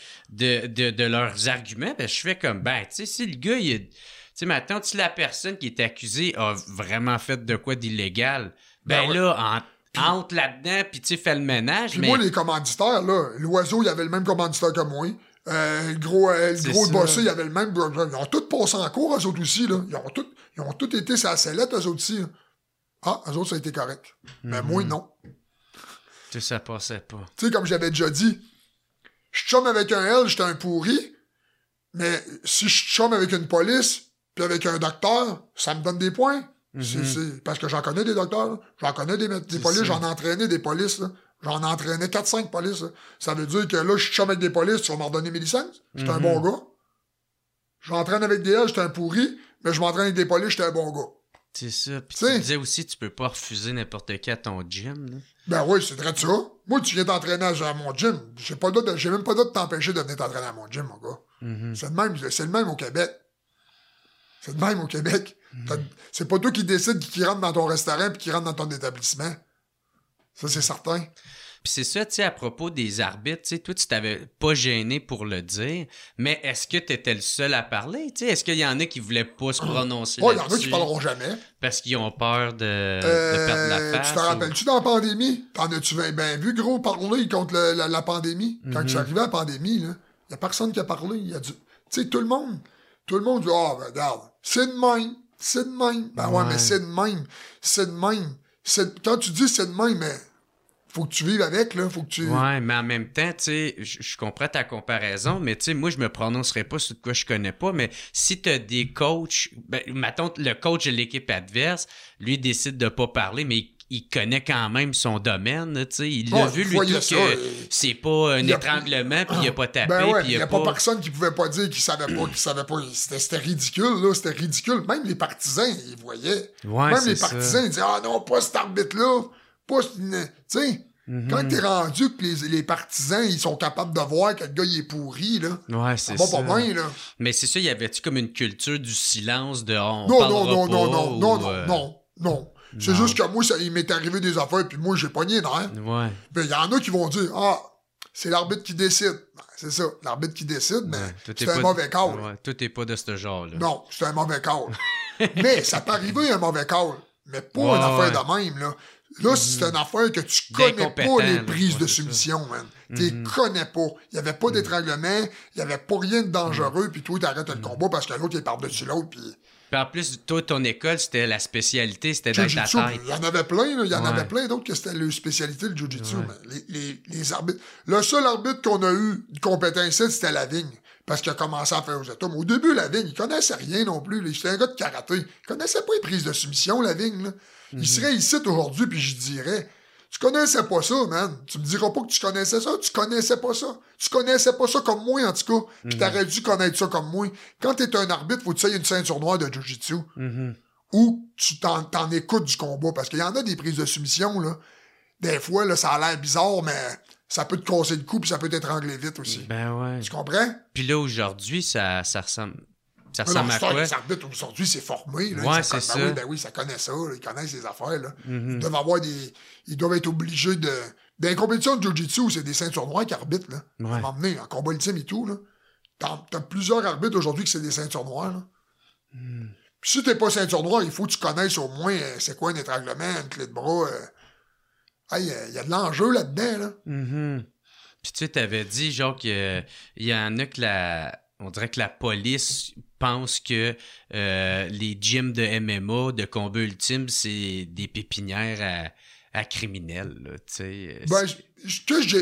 de leurs arguments. Parce que je fais comme, ben, tu sais, si le gars, tu sais, maintenant, si la personne qui est accusée a vraiment fait de quoi d'illégal, ben là, entre là-dedans, puis tu sais, fait le ménage. Puis moi, les commanditaires, là, l'oiseau, il avait le même commanditaire que moi. Le gros bossé, il avait le même. Ils ont tous passé en cours, eux autres aussi, là. Ils ont tous été sur la sellette, eux autres aussi. Là. Ah, eux autres, ça a été correct. Mais moi, non. Tu sais, ça passait pas. Tu sais, comme j'avais déjà dit, je chum avec un L, j'étais un pourri. Mais si je chum avec une police, puis avec un docteur, ça me donne des points. C'est parce que j'en connais des docteurs, là. J'en connais des polices, j'en ai entraîné des polices, là. J'en entraînais 4-5 polices. Là. Ça veut dire que là, je suis chum avec des polices, tu vas me redonner mes licences. J'étais un bon gars. Je m'entraîne avec des L, j'étais un pourri, mais je m'entraîne avec des polices, j'étais un bon gars. C'est ça. Puis tu disais aussi, tu peux pas refuser n'importe qui à ton gym. Là. Ben oui, c'est très ça. Moi, tu viens t'entraîner à mon gym. J'ai même pas le droit de t'empêcher de venir t'entraîner à mon gym, mon gars. C'est le même au Québec. C'est le même au Québec. C'est pas toi qui décides qui rentre dans ton restaurant puis qui rentre dans ton établissement. Ça, c'est certain. Puis c'est ça, tu sais, à propos des arbitres, tu sais, toi, tu t'avais pas gêné pour le dire, mais est-ce que tu étais le seul à parler? Tu sais, est-ce qu'il y en a qui voulaient pas se prononcer Oh, il y en a là-dessus qui parleront jamais. parce qu'ils ont peur de perdre la face? Tu te rappelles-tu dans la pandémie? T'en as-tu bien vu, gros, parler contre la pandémie? Quand c'est arrivé à la pandémie, là, il y a personne qui a parlé. Il y a du... Tu sais, tout le monde dit, ah, ben, regarde, c'est de même. C'est de même. Ben ouais, mais c'est de même. C'est de même. Quand tu dis c'est de même, mais faut que tu vives avec, là. Faut que tu... Ouais, mais en même temps, tu sais, je comprends ta comparaison, mais tu sais, moi, je me prononcerai pas sur de quoi je connais pas, mais si t'as des coachs, ben, mettons, le coach de l'équipe adverse, lui décide de pas parler, mais il connaît quand même son domaine, tu sais. Il a vu, lui, tout que c'est pas un étranglement, puis il a pas tapé, ben ouais, puis il y a pas personne qui pouvait pas dire qu'il savait pas. C'était ridicule, là. C'était ridicule. Même les partisans, ils voyaient. Ouais, même les partisans, ils disaient, ah non, pas cet arbitre-là. Pas ce... Tu sais... Quand t'es rendu que les partisans, ils sont capables de voir que le gars, il est pourri, là. Ouais, c'est ça. ça. Va pas bien, là. Mais c'est ça, y avait-tu comme une culture du silence de Non. C'est juste que moi, il m'est arrivé des affaires, puis moi, j'ai pogné les nerfs. Ouais. Puis il y en a qui vont dire, ah, c'est l'arbitre qui décide. Ben, c'est ça, l'arbitre qui décide, mais c'est un mauvais call. Ouais, tout est pas de ce genre-là. Non, c'est un mauvais call. Mais ça peut arriver un mauvais call. Mais pas une affaire de même, là. Là, c'est une affaire que tu connais pas les prises de soumission, man. Tu les connais pas. Il y avait pas d'étranglement, il y avait pas rien de dangereux, puis toi, t'arrêtes le combat parce que l'autre, il est par-dessus l'autre, puis... Puis en plus, toi, ton école, c'était la spécialité, c'était dans ta tête. Il y en avait plein, là. Il y en avait plein d'autres que c'était leur spécialité, le jiu-jitsu. Les arbitres... Le seul arbitre qu'on a eu de compétence, c'était Lavigne. Parce qu'il a commencé à faire aux États. Mais au début, Lavigne, il connaissait rien non plus. C'était un gars de karaté. Il connaissait pas les prises de soumission, Lavigne, là. Il serait ici aujourd'hui, puis je dirais, tu connaissais pas ça, man. Tu me diras pas que tu connaissais ça. Tu connaissais pas ça. Tu connaissais pas ça comme moi, en tout cas. Puis t'aurais dû connaître ça comme moi. Quand t'es un arbitre, faut que tu aies une ceinture noire de jiu-jitsu. Ou tu t'en écoutes du combat. Parce qu'il y en a des prises de soumission, là. Des fois, là, ça a l'air bizarre, mais ça peut te casser le cou, puis ça peut t'étrangler vite aussi. Ben ouais. Tu comprends? Puis là, aujourd'hui, ça ressemble... Ça ressemble à quoi? Les arbitres, aujourd'hui, c'est formé. Là, ouais, c'est ça. Oui, ça connaît ça. Là, ils connaissent les affaires. Là. Ils doivent avoir ils doivent être obligés de... Dans les compétitions de jiu-jitsu, c'est des ceintures noires qui arbitrent. Là. Ouais. En combat ultime et tout. Là. T'as plusieurs arbitres aujourd'hui qui c'est des ceintures noires. Là. Puis si t'es pas ceinture noire, il faut que tu connaisses au moins c'est quoi un étranglement, une clé de bras. Il y a de l'enjeu là-dedans. Là. Puis tu sais, t'avais dit, genre, qu'il y en a que on dirait que la police pense que les gyms de MMA, de combat ultime, c'est des pépinières à criminels, là, tu sais. Ben, ce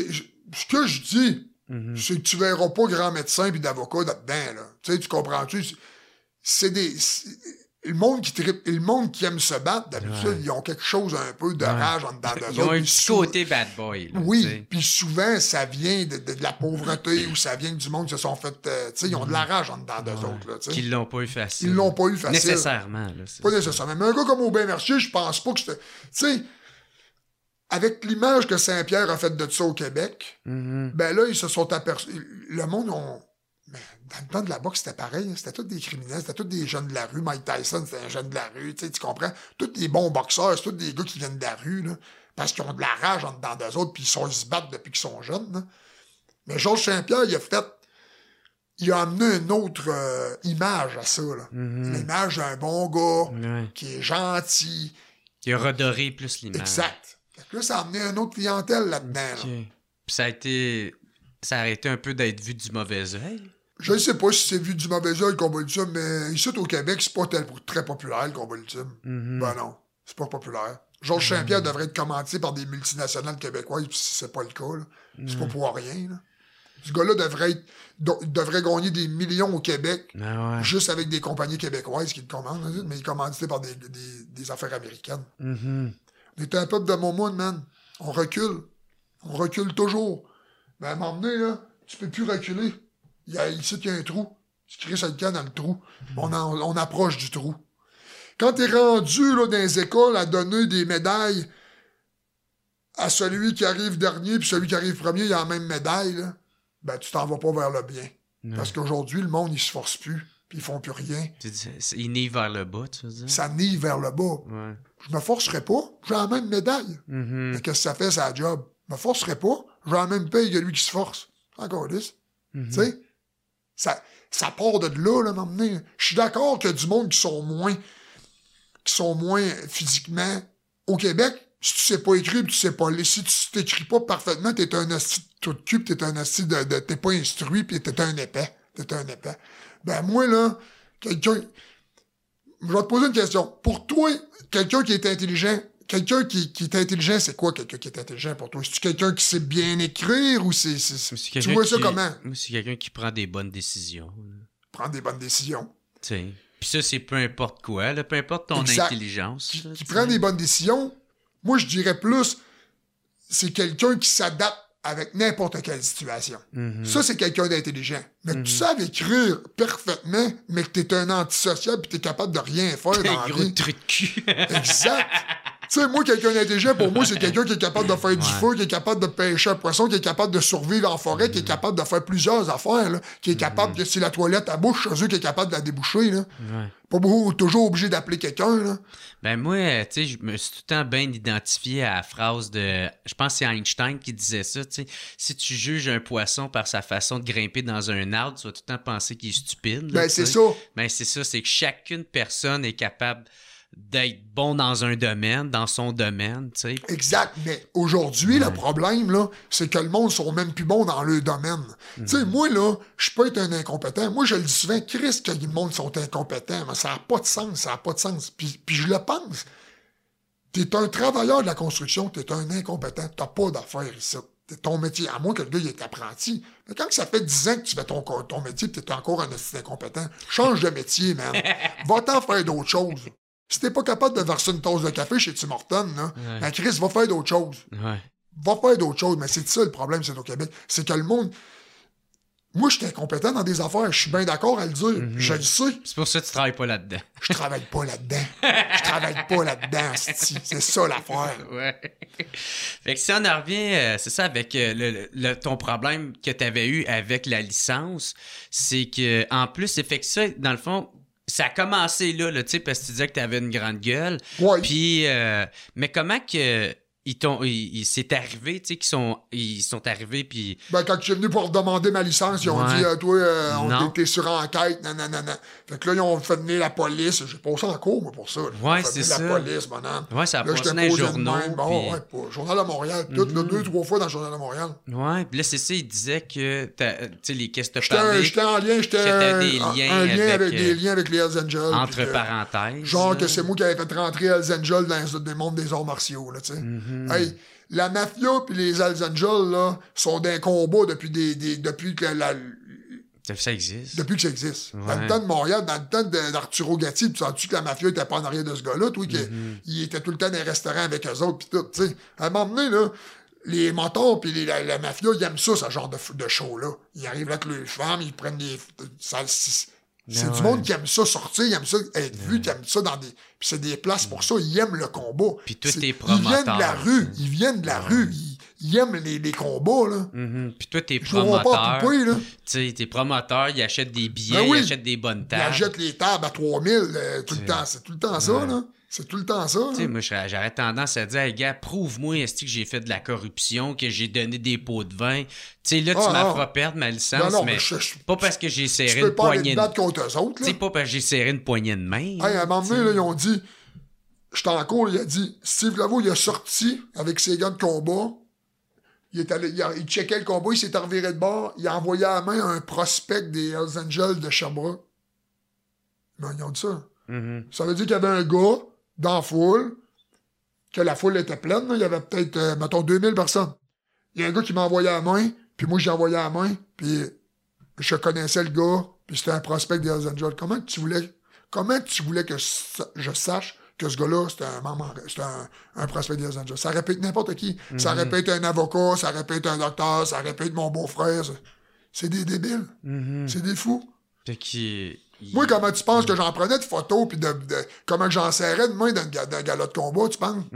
que je dis, c'est que tu verras pas grand médecin pis d'avocat là-dedans, là. Tu sais, tu comprends-tu? C'est des... Le monde qui aime se battre, d'habitude, ils ont quelque chose un peu de rage en dedans d'eux autres. Ils ont un petit côté bad boy. Là, oui, puis souvent, ça vient de la pauvreté ou ça vient du monde qui se sont fait... tu sais, ils ont de la rage en dedans d'eux autres. Là, qu'ils l'ont pas eu facile. Ils l'ont pas eu facile. Nécessairement. Là, pas nécessairement. Mais un gars comme Aubin Mercier, je pense pas que tu sais, avec l'image que Saint-Pierre a faite de ça au Québec, ben là, ils se sont aperçus... Le monde, Mais dans le temps de la boxe, c'était pareil. C'était tous des criminels, c'était tous des jeunes de la rue. Mike Tyson, c'était un jeune de la rue. Tu comprends? Tous les bons boxeurs, c'est tous des gars qui viennent de la rue, là, parce qu'ils ont de la rage en dedans d'eux autres, puis ils se battent depuis qu'ils sont jeunes. Là. Mais Georges Saint-Pierre, il a amené une autre image à ça. L'image d'un bon gars, qui est gentil. Qui a redoré plus l'image. Exact. Fait que là, ça a amené une autre clientèle là-dedans. Okay. Là. Puis ça a arrêté un peu d'être vu du mauvais œil. Je ne sais pas si c'est vu du mauvais œil, le combat ultime, mais ici, au Québec, c'est pas très populaire, le combat ultime. Ben non, c'est pas populaire. Georges Saint-Pierre devrait être commenté par des multinationales québécoises, puis c'est pas le cas. Là. C'est pas pour rien. Là. Ce gars-là devrait gagner des millions au Québec, juste avec des compagnies québécoises qui le commandent, mais il est commandité par des affaires américaines. On est un peuple de momoun, man. On recule. On recule toujours. Mais à un moment donné, là, tu peux plus reculer. Ici, il y a un trou. Tu cries sur le camp dans le trou. On approche du trou. Quand t'es rendu là, dans les écoles à donner des médailles à celui qui arrive dernier puis celui qui arrive premier, il a la même médaille, là, ben tu t'en vas pas vers le bien. Parce qu'aujourd'hui, le monde, il se force plus puis ils font plus rien. Il nie vers le bas, tu veux dire? Ça nie vers le bas. Ouais. Je me forcerai pas. J'ai la même médaille. Mais qu'est-ce que ça fait, c'est la job? Je me forcerai pas. J'ai la même paye que lui qui se force. Encore lisse. Tu sais? Ça part de là, m'emmener. Je suis d'accord qu'il y a du monde qui sont moins physiquement au Québec. Si tu sais pas écrire, tu sais pas lire. Si tu t'écris pas parfaitement, t'es un asti de tout de cul, t'es un asti t'es pas instruit, pis t'es un épais. Ben, moi, là, quelqu'un... Je vais te poser une question. Pour toi, quelqu'un qui est intelligent, c'est quoi quelqu'un qui est intelligent pour toi? C'est-tu quelqu'un qui sait bien écrire ou c'est tu vois ça comment? Moi, c'est quelqu'un qui prend des bonnes décisions. Prendre des bonnes décisions. Tu sais. Puis ça, c'est peu importe quoi, là, peu importe ton intelligence. Qui prend des bonnes décisions, moi, je dirais plus, c'est quelqu'un qui s'adapte avec n'importe quelle situation. Ça, c'est quelqu'un d'intelligent. Mais que tu sais écrire parfaitement, mais que t'es un antisocial pis t'es capable de rien faire dans la vie. Gros truc de cul. Exact. Tu sais, moi, quelqu'un d'intelligent, pour moi, c'est quelqu'un qui est capable de faire du feu, qui est capable de pêcher un poisson, qui est capable de survivre en forêt, qui est capable de faire plusieurs affaires, là, qui est capable, que si la toilette à bouche chez eux, qui est capable de la déboucher, là. Ouais. Pas toujours obligé d'appeler quelqu'un, là. Ben moi, tu sais, je me suis tout le temps bien identifié à la phrase de... Je pense que c'est Einstein qui disait ça, tu sais. Si tu juges un poisson par sa façon de grimper dans un arbre, tu vas tout le temps penser qu'il est stupide. Là, ben, c'est ça. Ben, c'est ça, c'est que chacune personne est capable d'être bon dans un domaine, dans son domaine, tu sais. Exact, mais aujourd'hui, le problème, là, c'est que le monde sont même plus bons dans leur domaine. Tu sais, moi, là, je peux être un incompétent. Moi, je le dis souvent, Christ, que le monde sont incompétents, mais ça n'a pas de sens, Puis je le pense. T'es un travailleur de la construction, t'es un incompétent, t'as pas d'affaires ici. C'est ton métier, à moins que le gars il est apprenti. Mais quand ça fait 10 ans que tu fais ton métier, pis t'es encore un assistant incompétent, change de métier, man. Va-t'en faire d'autres choses. Si t'es pas capable de verser une tasse de café chez Tim Hortons, là, ben Chris, va faire d'autres choses. Ouais. Va faire d'autres choses. Mais c'est ça le problème, c'est au Québec. C'est que le monde... Moi, je suis incompétent dans des affaires. Je suis bien d'accord à le dire. Je le sais. C'est pour ça que tu travailles pas là-dedans. Je travaille pas là-dedans. C'est ça l'affaire. Ouais. Fait que si on en revient, c'est ça, avec ton problème que tu avais eu avec la licence, c'est que en plus, c'est fait que ça, dans le fond, ça a commencé là, tu sais, parce que tu disais que tu avais une grande gueule. Ouais. Puis, mais comment que c'est arrivé, tu sais, ils sont arrivés, puis... Ben, quand je suis venu pour demander ma licence, ils ont dit, toi, on était sur enquête, non. Fait que là, ils ont fait venir la police. J'ai passé en cours, moi, pour ça. Ouais, c'est ça. La police, bonhomme. Ouais, ça a là, passé dans les journaux. Bon, ouais, pas. Journal de Montréal. Tout, là, 2-3 fois dans le Journal de Montréal. Ouais, puis là, c'est ça, ils disaient que, tu sais, les caisses te parlaient. J'étais en lien, des liens avec les Hells Angels. Entre parenthèses. Genre que c'est moi qui avais fait rentrer Hells Angels dans le monde des arts martiaux, là, tu sais. Hey, la mafia puis les Hells Angels, là, sont d'un combat depuis que ça existe. Depuis que ça existe. Ouais. Dans le temps de Montréal, dans le temps d'Arturo Gatti, tu sens-tu que la mafia était pas en arrière de ce gars-là, toi, qu'il était tout le temps dans les restaurants avec eux autres, pis tout, tu sais. À un moment donné, là, les motards pis la mafia, ils aiment ça, ce genre de show-là. Ils arrivent là avec leurs femmes, ils prennent des... C'est du monde qui aime ça sortir, ils aiment ça être vu, qui aime ça dans des... Puis c'est des places pour ça, ils aiment le combat. Puis toi, t'es promoteur. Ils viennent de la rue, ils aiment les combats, là. Puis toi, t'es promoteur. Tu sais, t'es promoteur, ils achètent des billets, ils achètent des bonnes tables. Ils achètent les tables à 3000 tout le temps. C'est tout le temps ça, là. C'est tout le temps ça. Tu sais, moi, j'aurais tendance à dire, hey, gars, prouve-moi, est-ce que j'ai fait de la corruption, que j'ai donné des pots de vin. Tu sais, là, tu m'as fait perdre ma licence, mais pas parce que j'ai serré une poignée de main. Tu sais, pas parce que j'ai serré une poignée de main. Hey, à un moment donné, là, ils ont dit, j'étais en cours, il a dit, Steve Lavo, il a sorti avec ses gars de combat. Il checkait le combat, il s'est reviré de bord, il a envoyé à la main un prospect des Hells Angels de Sherbrooke. Ben, ils ont dit ça. Ça veut dire qu'il y avait un gars dans la foule, que la foule était pleine, là. Il y avait peut-être, mettons, 2000 personnes. Il y a un gars qui m'a envoyé à la main, puis moi, j'ai envoyé à la main, puis je connaissais le gars, puis c'était un prospect des Hells Angels. Comment tu voulais que je sache que ce gars-là, c'était un prospect des Hells Angels? Ça répète n'importe qui. Ça répète un avocat, ça répète un docteur, ça répète mon beau-frère. C'est des débiles. C'est des fous. Fait qu'il... Moi, comment tu penses que j'en prenais de photos pis comment j'en serrais de main d'un galop de combat, tu penses?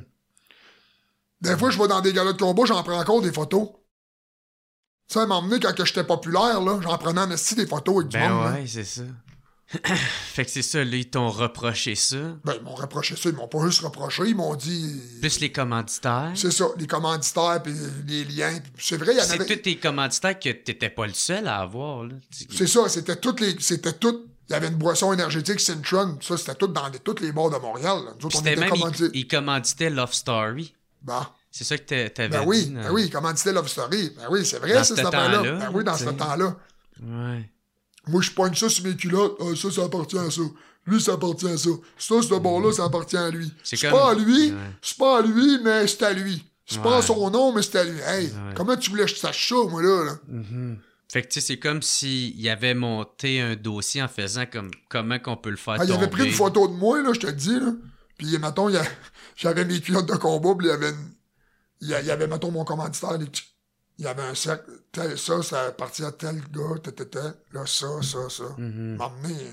Des fois, je vais dans des galops de combat, j'en prends encore des photos. Tu sais, à un moment donné, quand j'étais populaire, là, j'en prenais en esti des photos avec du monde. Ouais, c'est ça. Fait que c'est ça, là, ils t'ont reproché ça. Ben, ils m'ont reproché ça. Ils m'ont pas juste reproché, ils m'ont dit... Plus les commanditaires. C'est ça, les commanditaires, puis les liens. Puis c'est vrai, il y en avait... C'est tous tes commanditaires que t'étais pas le seul à avoir, là. C'est ça, c'était tout... Il y avait une boisson énergétique, Cintron. Ça, c'était tout dans tous les bars de Montréal. Là. Nous autres, on c'était était même, commandités. ils commanditaient Love Story. Bon. C'est ça que t'avais Ben oui, dit. ben oui, ils commanditaient Love Story. Ben oui, c'est vrai, Dans ça, ce cette affaire-là. temps-là, Ben oui, dans ce t'sais. temps-là. Ouais. Moi, je pogne ça sur mes culottes. Ah, ça appartient à ça. Lui, ça appartient à ça. Ça, ce bar-là, ça appartient à lui. C'est comme... pas à lui, ouais. c'est pas à lui, mais c'est à lui. C'est pas à Ouais. son nom, mais c'est à lui. Hey, comment tu voulais que je sache ça, moi, là? Fait que, tu sais, c'est comme s'il avait monté un dossier en faisant comme comment qu'on peut le faire Ah, il tomber. avait pris une photo de moi, là, je te le dis, là. Puis, mettons, j'avais mes culottes de combat, puis il y avait, mettons, mon commanditaire, il y avait un sac, ça appartient à tel gars, là, ça. M'emmener.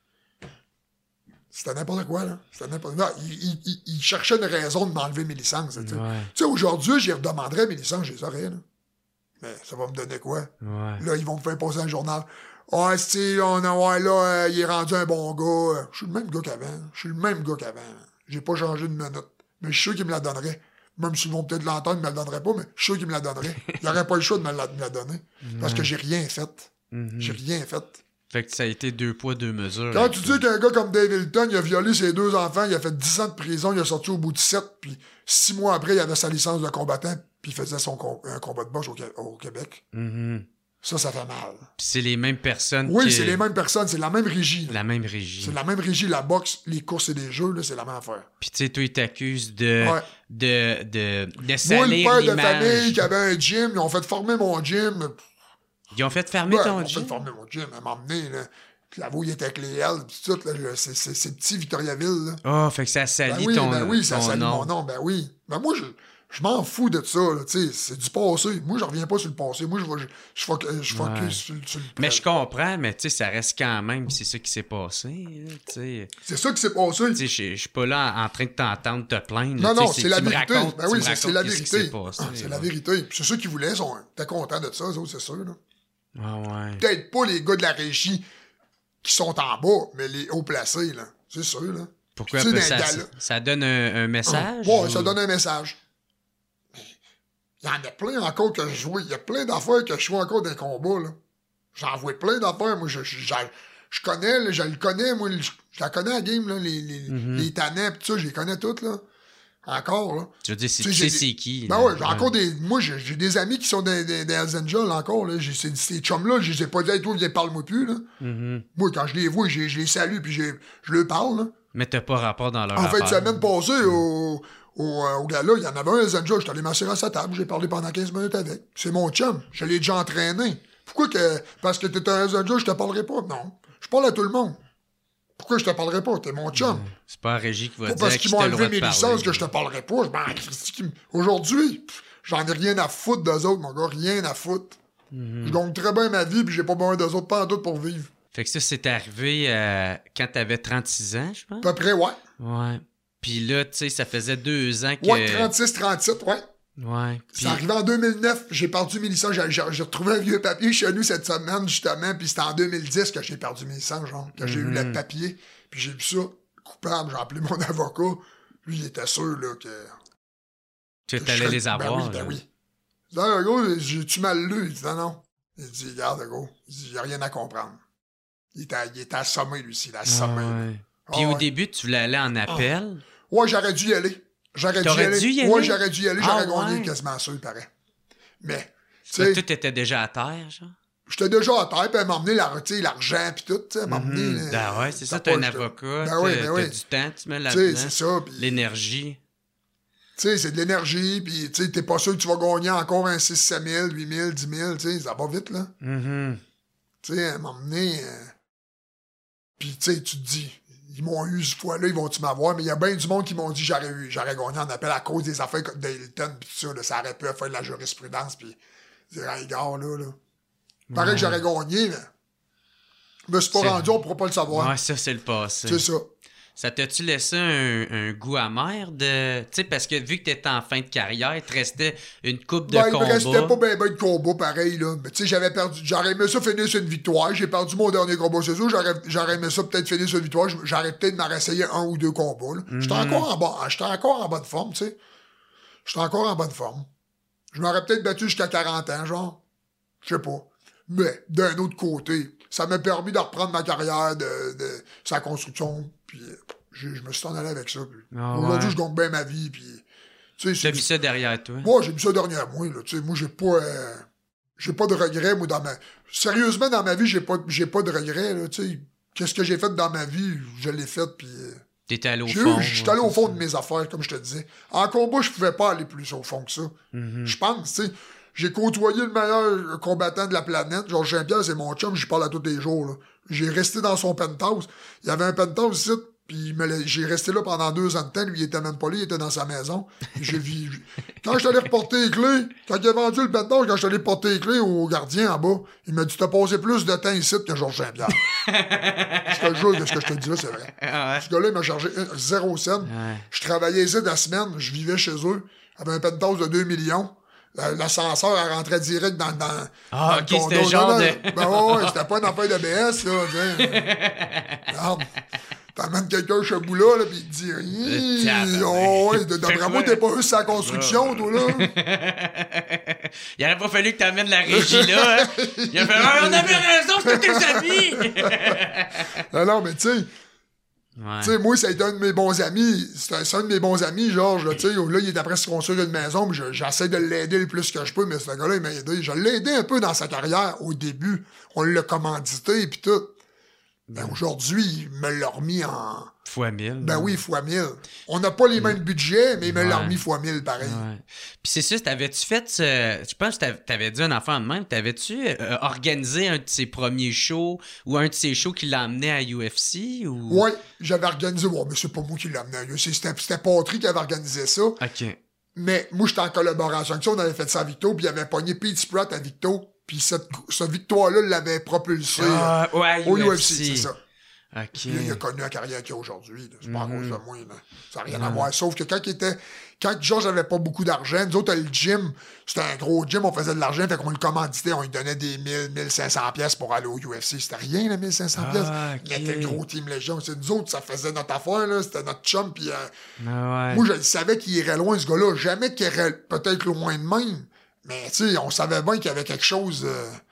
C'était n'importe quoi, là. C'était n'importe quoi. Il cherchait une raison de m'enlever mes licences, tu sais. Ouais. Tu sais, aujourd'hui, j'y redemanderais mes licences, je les aurais, là. Mais ça va me donner quoi? Ouais. Là, ils vont me faire poser dans le journal. Ah, il est rendu un bon gars. Je suis le même gars qu'avant. J'ai pas changé de minute. Mais je suis sûr qu'il me la donnerait. Même s'ils vont peut-être l'entendre, ils me la donneraient pas, mais je suis sûr qu'ils me la donneraient. Il n'aurait pas le choix de me la donner. Parce que j'ai rien fait. J'ai rien fait. Fait que ça a été 2 poids, 2 mesures. Quand tu dis qu'un gars comme Dave Hilton, il a violé ses 2 enfants, il a fait 10 ans de prison, il a sorti au bout de 7, puis 6 mois après, il avait sa licence de combattant, puis il faisait un combat de boxe au Québec. Ça fait mal. Puis c'est les mêmes personnes. Oui, c'est les mêmes personnes, c'est la même régie. La même régie. C'est la même régie, la boxe, les courses et les jeux, là, c'est la même affaire. Puis tu sais, toi, ils t'accusent de Moi, salir le père de l'image. famille qui avait un gym, ils ont fait former mon gym. Ils ont fait fermer Ouais, ton ils ont gym. fait former mon gym, à m'emmener, là. Puis la il était avec les L, pis tout, là, c'est petit Victoriaville, là. Ah, fait que ça salit ton ça salit nom. mon nom, ben oui. Ben moi, je m'en fous de ça, là, tu sais, c'est du passé. Moi, je reviens pas sur le passé. Moi, je focus sur le Mais présent. je comprends, mais tu sais, ça reste quand même, c'est ça qui s'est passé, là, tu sais. C'est ça qui s'est passé. Tu sais, je suis pas là en train de t'entendre te plaindre. Non, là, tu sais, non, c'est la tu me vérité. racontes- Ben tu oui, me c'est racontes la qu'est-ce qui vérité. s'est passé, C'est là. la vérité. Puis c'est ceux qui voulaient, t'es contents de ça, eux autres, c'est sûr, là. Ah ouais. Peut-être pas les gars de la régie qui sont en bas, mais les hauts placés, là. C'est sûr, là. Pourquoi Tu sais, après, dans les ça, galas. ça donne un message? Ouais, ou- ça donne un message. Mais il y en a plein encore que je joue. Il y a plein d'affaires que je joue encore dans les combats, là. J'en vois plein d'affaires. Moi, je connais, là, je le connais, moi, je la connais la game, là, les tannets, pis tout ça, je les connais toutes, là. Encore, là. Tu veux dire, Tu sais, tu j'ai sais c'est qui? Ben là? ouais, j'ai encore des. Moi, j'ai des amis qui sont des Hells Angels encore, là. Ces chums-là, je les ai pas dit, hey, toi, viens, parle-moi plus, là. Moi, quand je les vois, je les salue, puis je leur parle, là. Mais t'as pas rapport dans leur En fait, affaire. semaine passée, au gala, il y en avait un Hells Angels, j'étais allé m'asseoir à sa table, j'ai parlé pendant 15 minutes avec. C'est mon chum, je l'ai déjà entraîné. Pourquoi que. Parce que t'es un Hells Angel, je te parlerai pas? Non. Je parle à tout le monde. Pourquoi je te parlerai pas? T'es mon chum. C'est pas la régie qui va Pas dire parce à qui qu'ils m'ont t'as le droit enlevé de mes parler. licences que je te parlerai pas. Aujourd'hui, j'en ai rien à foutre d'eux autres, mon gars. Rien à foutre. Je gagne très bien ma vie, puis j'ai pas besoin d'eux autres, pas en doute pour vivre. Fait que ça, c'est arrivé quand t'avais 36 ans, je pense? À peu près, ouais. Ouais. Puis là, tu sais, ça faisait 2 ans que... Ouais, 36, 37, ouais. Ouais. Puis... C'est arrivé en 2009, j'ai perdu mes licences. J'ai retrouvé un vieux papier chez nous cette semaine, justement, puis c'était en 2010 que j'ai perdu mes licences, genre, que j'ai eu le papier, puis j'ai vu ça, coupable, j'ai appelé mon avocat. Lui, il était sûr, là, que Tu allais les avoir. Ben là. oui. Il dit, ah, gros, j'ai-tu mal lu? Il dit, non, non. Il dit, regarde, gros, il n'y a rien à comprendre. Il était assommé, lui, il est assommé. Ouais. Puis au début, tu voulais aller en appel? Ouais, j'aurais dû y aller. J'aurais T'aurais dû y aller? Ouais, j'aurais dû y aller, j'aurais gagné ouais. quasiment ça, il paraît. Mais, tu Fait que sais, tout était déjà à terre, genre? j'étais déjà à terre, puis elle m'a emmené l'argent, puis tout, tu sais, elle m'a emmené... Ben ouais, c'est ça, t'as un avocat, Ben oui, ben t'as oui. du temps, tu mets Tu là-dedans. sais, c'est ça, puis... L'énergie. Tu sais, c'est de l'énergie, puis tu sais, t'es pas sûr que tu vas gagner encore un 6, 7 000, 8 000, 10 000, tu sais, ça va vite, là. Tu sais, elle m'a emmené... Puis, tu sais, tu te dis, ils m'ont eu ce fois-là, ils vont-tu m'avoir? Mais il y a bien du monde qui m'ont dit j'aurais gagné en appel à cause des affaires comme Dayton, puis tout ça, là, ça aurait pu faire de la jurisprudence, puis dire, hey, gars, là. Pareil que j'aurais gagné, mais je me suis pas rendu, on pourra pas le savoir. Ouais, ça, c'est le passé. C'est ça. Ça t'a-tu laissé un goût amer de... Tu sais, parce que vu que t'étais en fin de carrière, il te restait une coupe de Ben, il combat. me restait pas ben de combat pareil, là. Mais tu sais, j'avais perdu. J'aurais aimé ça finir sur une victoire. J'ai perdu mon dernier combat, c'est sûr. J'aurais aimé ça peut-être finir sur une victoire. J'aurais peut-être m'en réessayé 1 ou 2 combats, là. J'étais encore en bonne forme, tu sais. J'étais encore en bonne forme. Je m'aurais peut-être battu jusqu'à 40 ans, genre. Je sais pas. Mais, d'un autre côté, ça m'a permis de reprendre ma carrière de sa construction. Puis, je me suis en allé avec ça. Aujourd'hui, je gagne bien ma vie. Puis, tu sais, t'as mis ça derrière toi. moi, j'ai mis ça derrière moi, là. Tu sais, moi, j'ai pas de regrets, moi, sérieusement, dans ma vie, j'ai pas de regrets, là. Tu sais, qu'est-ce que j'ai fait dans ma vie? Je l'ai fait, puis... T'étais allé au fond. J'étais allé au fond de mes affaires, comme je te disais. En combat, je pouvais pas aller plus au fond que ça. Je pense, tu sais. J'ai côtoyé le meilleur combattant de la planète. Georges Saint-Pierre, c'est mon chum, j'y parle à tous les jours, là. J'ai resté dans son penthouse. Il y avait un penthouse ici, puis j'ai resté là pendant 2 ans de temps. Lui, il était même pas là, il était dans sa maison. Quand je suis allé reporter les clés, quand il a vendu le penthouse, quand je suis allé porter les clés au gardien en bas, il m'a dit « T'as passé plus de temps ici que Georges Saint-Pierre. » Je te jure que ce que je te dis là, c'est vrai. Ce gars-là, il m'a chargé 0 cent. Je travaillais ici la semaine, je vivais chez eux. J'avais un penthouse de 2 millions. L'ascenseur, elle rentrait direct dans ok, c'était genre de... Ben ouais, c'était pas une affaire de BS, là. Regarde, t'amènes quelqu'un chez vous là, pis il te dit... Oh, ouais, d'après moi, t'es pas eu sa construction, toi, là. Il aurait pas fallu que t'amènes la régie, là. Hein? Il a fait « On avait raison, c'était tes amis! » Non, mais tu sais... Ouais. Tu sais, moi, ça a été un de mes bons amis. C'est un de mes bons amis, Georges. Tu sais, là, il est après se construire une maison, puis j'essaie de l'aider le plus que je peux, mais ce gars-là, il m'a aidé. Je l'ai aidé un peu dans sa carrière au début. On l'a commandité, puis tout. Ben, aujourd'hui, il me l'a remis en... Fois 1000. Ben oui, fois 1000. On n'a pas les mêmes budgets, mais il me l'a remis fois 1000, pareil. Ouais. Puis c'est ça, t'avais-tu fait... Je pense que t'avais dit un enfant de même. T'avais-tu organisé un de ses premiers shows ou un de ses shows qui l'a amené à UFC? Ou... Oui, j'avais organisé... Bon, mais c'est pas moi qui l'ai amené à UFC. C'était Patry qui avait organisé ça. OK. Mais moi, j'étais en collaboration avec ça. On avait fait ça à Victo, puis il avait pogné Pete Spratt à Victo. Puis cette victoire-là l'avait propulsé au UFC, c'est ça. OK. Puis là, il a connu la carrière qu'il a aujourd'hui. C'est pas à cause de moi. Là. Ça n'a rien à voir. Sauf que quand Georges avait pas beaucoup d'argent, nous autres, le gym, c'était un gros gym, on faisait de l'argent, fait qu'on le commanditait, on lui donnait des 1500 pièces pour aller au UFC. C'était rien, les 1500 pièces. Il était le gros Team Légion. C'est nous autres, ça faisait notre affaire, là. C'était notre chum. Puis, moi, je savais qu'il irait loin, ce gars-là. Jamais qu'il irait peut-être loin de même. Mais, tu sais, on savait bien qu'il y avait quelque chose...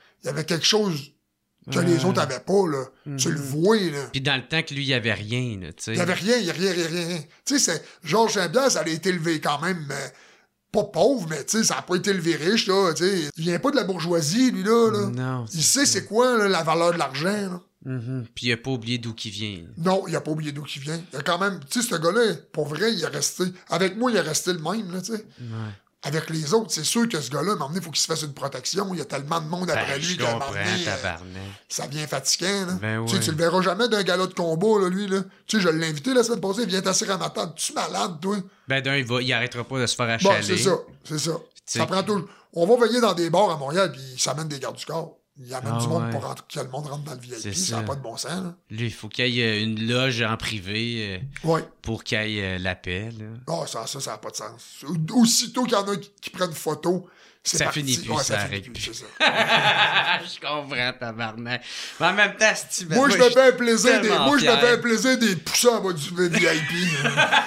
que les autres n'avaient pas, là. Tu le vois, là. Puis dans le temps que lui, il n'y avait rien, là, tu sais. Il n'y avait rien. Tu sais, Georges Saint-Pierre, ça a été élevé quand même, pas pauvre, mais tu sais, ça n'a pas été élevé riche, là, tu sais. Il vient pas de la bourgeoisie, lui, là. Non. Il sait c'est quoi, là, la valeur de l'argent, là. Puis il n'a pas oublié d'où il vient. Non, il n'a pas oublié d'où il vient. Il a quand même, tu sais, ce gars-là, pour vrai, il est resté... Avec moi, il est resté le même, là, tu sais. Ouais. Avec les autres, c'est sûr que ce gars-là, à un moment donné, il faut qu'il se fasse une protection. Il y a tellement de monde après lui qu'à un moment donné, ça devient fatigant. Là. Ben tu sais, tu le verras jamais d'un gala de combat, là, lui. Là. Tu sais, je l'ai invité la semaine passée, il vient t'asseoir à ma table. Tu es malade, toi? Ben il arrêtera pas de se faire achaler. Bon, c'est ça. Ça prend tout. On va veiller dans des bars à Montréal, puis il s'amène des gardes du corps. Il amène du monde pour que le monde rentre dans le VIP. Ça n'a pas de bon sens. Là. Lui, il faut qu'il y ait une loge en privé pour qu'il y ait la paix. Ah, ça n'a pas de sens. Aussitôt qu'il y en a qui prennent photo, c'est ça finit plus, ça arrête plus. C'est ça. Je comprends, tabarnak. Mais en même temps, si tu moi, je me fais un plaisir des poussins en bas du VIP.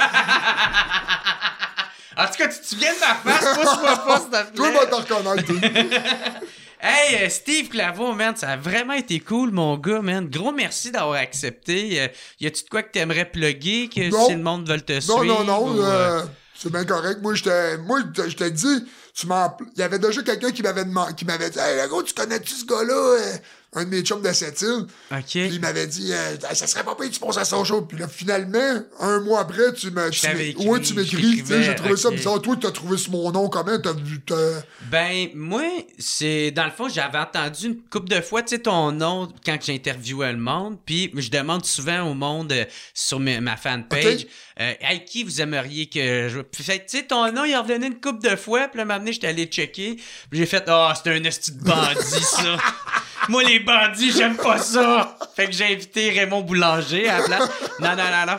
En tout cas, tu te souviens de ma face? Pousse-moi pas, s'il te plaît. Toi, va te reconnaître. Hey, Steve Claveau, man, ça a vraiment été cool, mon gars, man. Gros merci d'avoir accepté. Y a-tu de quoi que t'aimerais plugger, que si le monde veut te suivre? Non. C'est bien correct. Moi, je t'ai dit, il y avait déjà quelqu'un qui m'avait dit, hey, gros, tu connais-tu ce gars-là? Un de mes chums de cette île. OK. Puis il m'avait dit, ça serait pas pire que tu penses à son show. Puis là, finalement, un mois après, tu m'écris. J'ai trouvé ça bizarre. Toi, t'as trouvé mon nom comment? Ben, moi, c'est... Dans le fond, j'avais entendu une couple de fois, tu sais, ton nom quand j'interviewais le monde. Puis je demande souvent au monde sur ma fanpage, okay. Hey, qui vous aimeriez que je... Puis, tu sais, ton nom, il est revenu une couple de fois. Puis là, maintenant, j'étais allé checker. Puis j'ai fait, c'est un esti de bandit, ça. Moi, les bandits, j'aime pas ça. Fait que j'ai invité Raymond Boulanger à la place. Non.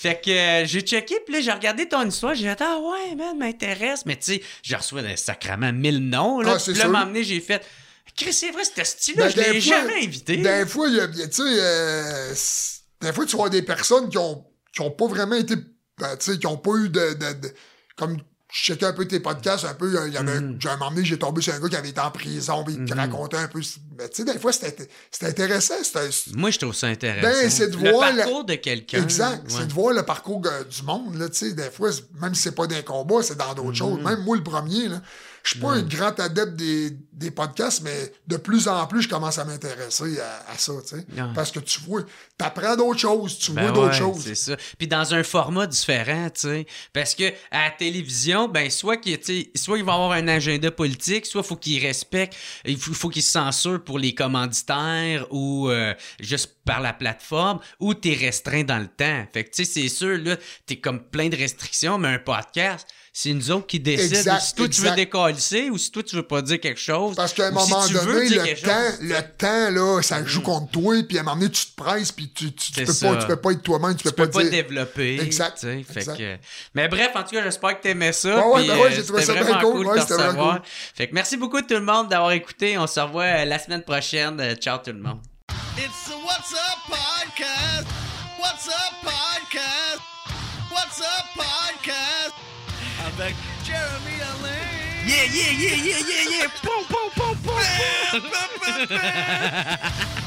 Fait que j'ai checké, puis là, j'ai regardé ton histoire, j'ai dit, ah ouais, man, m'intéresse. Mais tu sais, je reçois sacrément 1000 noms, là. Puis là, m'emmener, j'ai fait, Chris, c'est vrai, ce style-là, je l'ai jamais invité. Des fois, tu sais, des fois, tu vois des personnes qui ont pas vraiment été, tu sais, qui ont pas eu comme, je checkais un peu tes podcasts, un peu, il y avait, j'ai un moment donné, j'ai tombé sur un gars qui avait été en prison, puis il racontait un peu, mais tu sais, des fois, c'était intéressant. Moi, je trouve ça intéressant. Ben, c'est de voir le parcours de quelqu'un. Exact, c'est de voir le parcours du monde, là, tu sais, des fois, même si c'est pas d'un combat, c'est dans d'autres choses. Même moi, le premier, là, je suis pas un grand adepte des podcasts, mais de plus en plus, je commence à m'intéresser à ça, tu sais. Parce que tu vois, t'apprends d'autres choses, tu vois d'autres choses. C'est ça. Puis dans un format différent, tu sais. Parce que à la télévision, ben, soit il va avoir un agenda politique, soit faut qu'il respecte, il faut qu'il se censure pour les commanditaires ou juste par la plateforme, ou t'es restreint dans le temps. Fait que, tu sais, c'est sûr, là, t'es comme plein de restrictions, mais un podcast, c'est nous autres qui décident si toi tu veux décalisser ou si toi tu veux pas dire quelque chose. Parce qu'à un moment donné, le temps, là, ça joue contre toi, puis à un moment donné, tu te presses, puis tu peux pas être toi-même, tu peux pas développer. Exact. Fait que... Mais bref, en tout cas, j'espère que t'aimais ça. J'ai trouvé ça bien cool. De te recevoir. Fait que merci beaucoup tout le monde d'avoir écouté. On se revoit la semaine prochaine. Ciao tout le monde. It's the What's Up Podcast. What's Up Podcast. What's Up Podcast. Avec Jeremy Alain. Yeah. Poum, poum, poum, poum.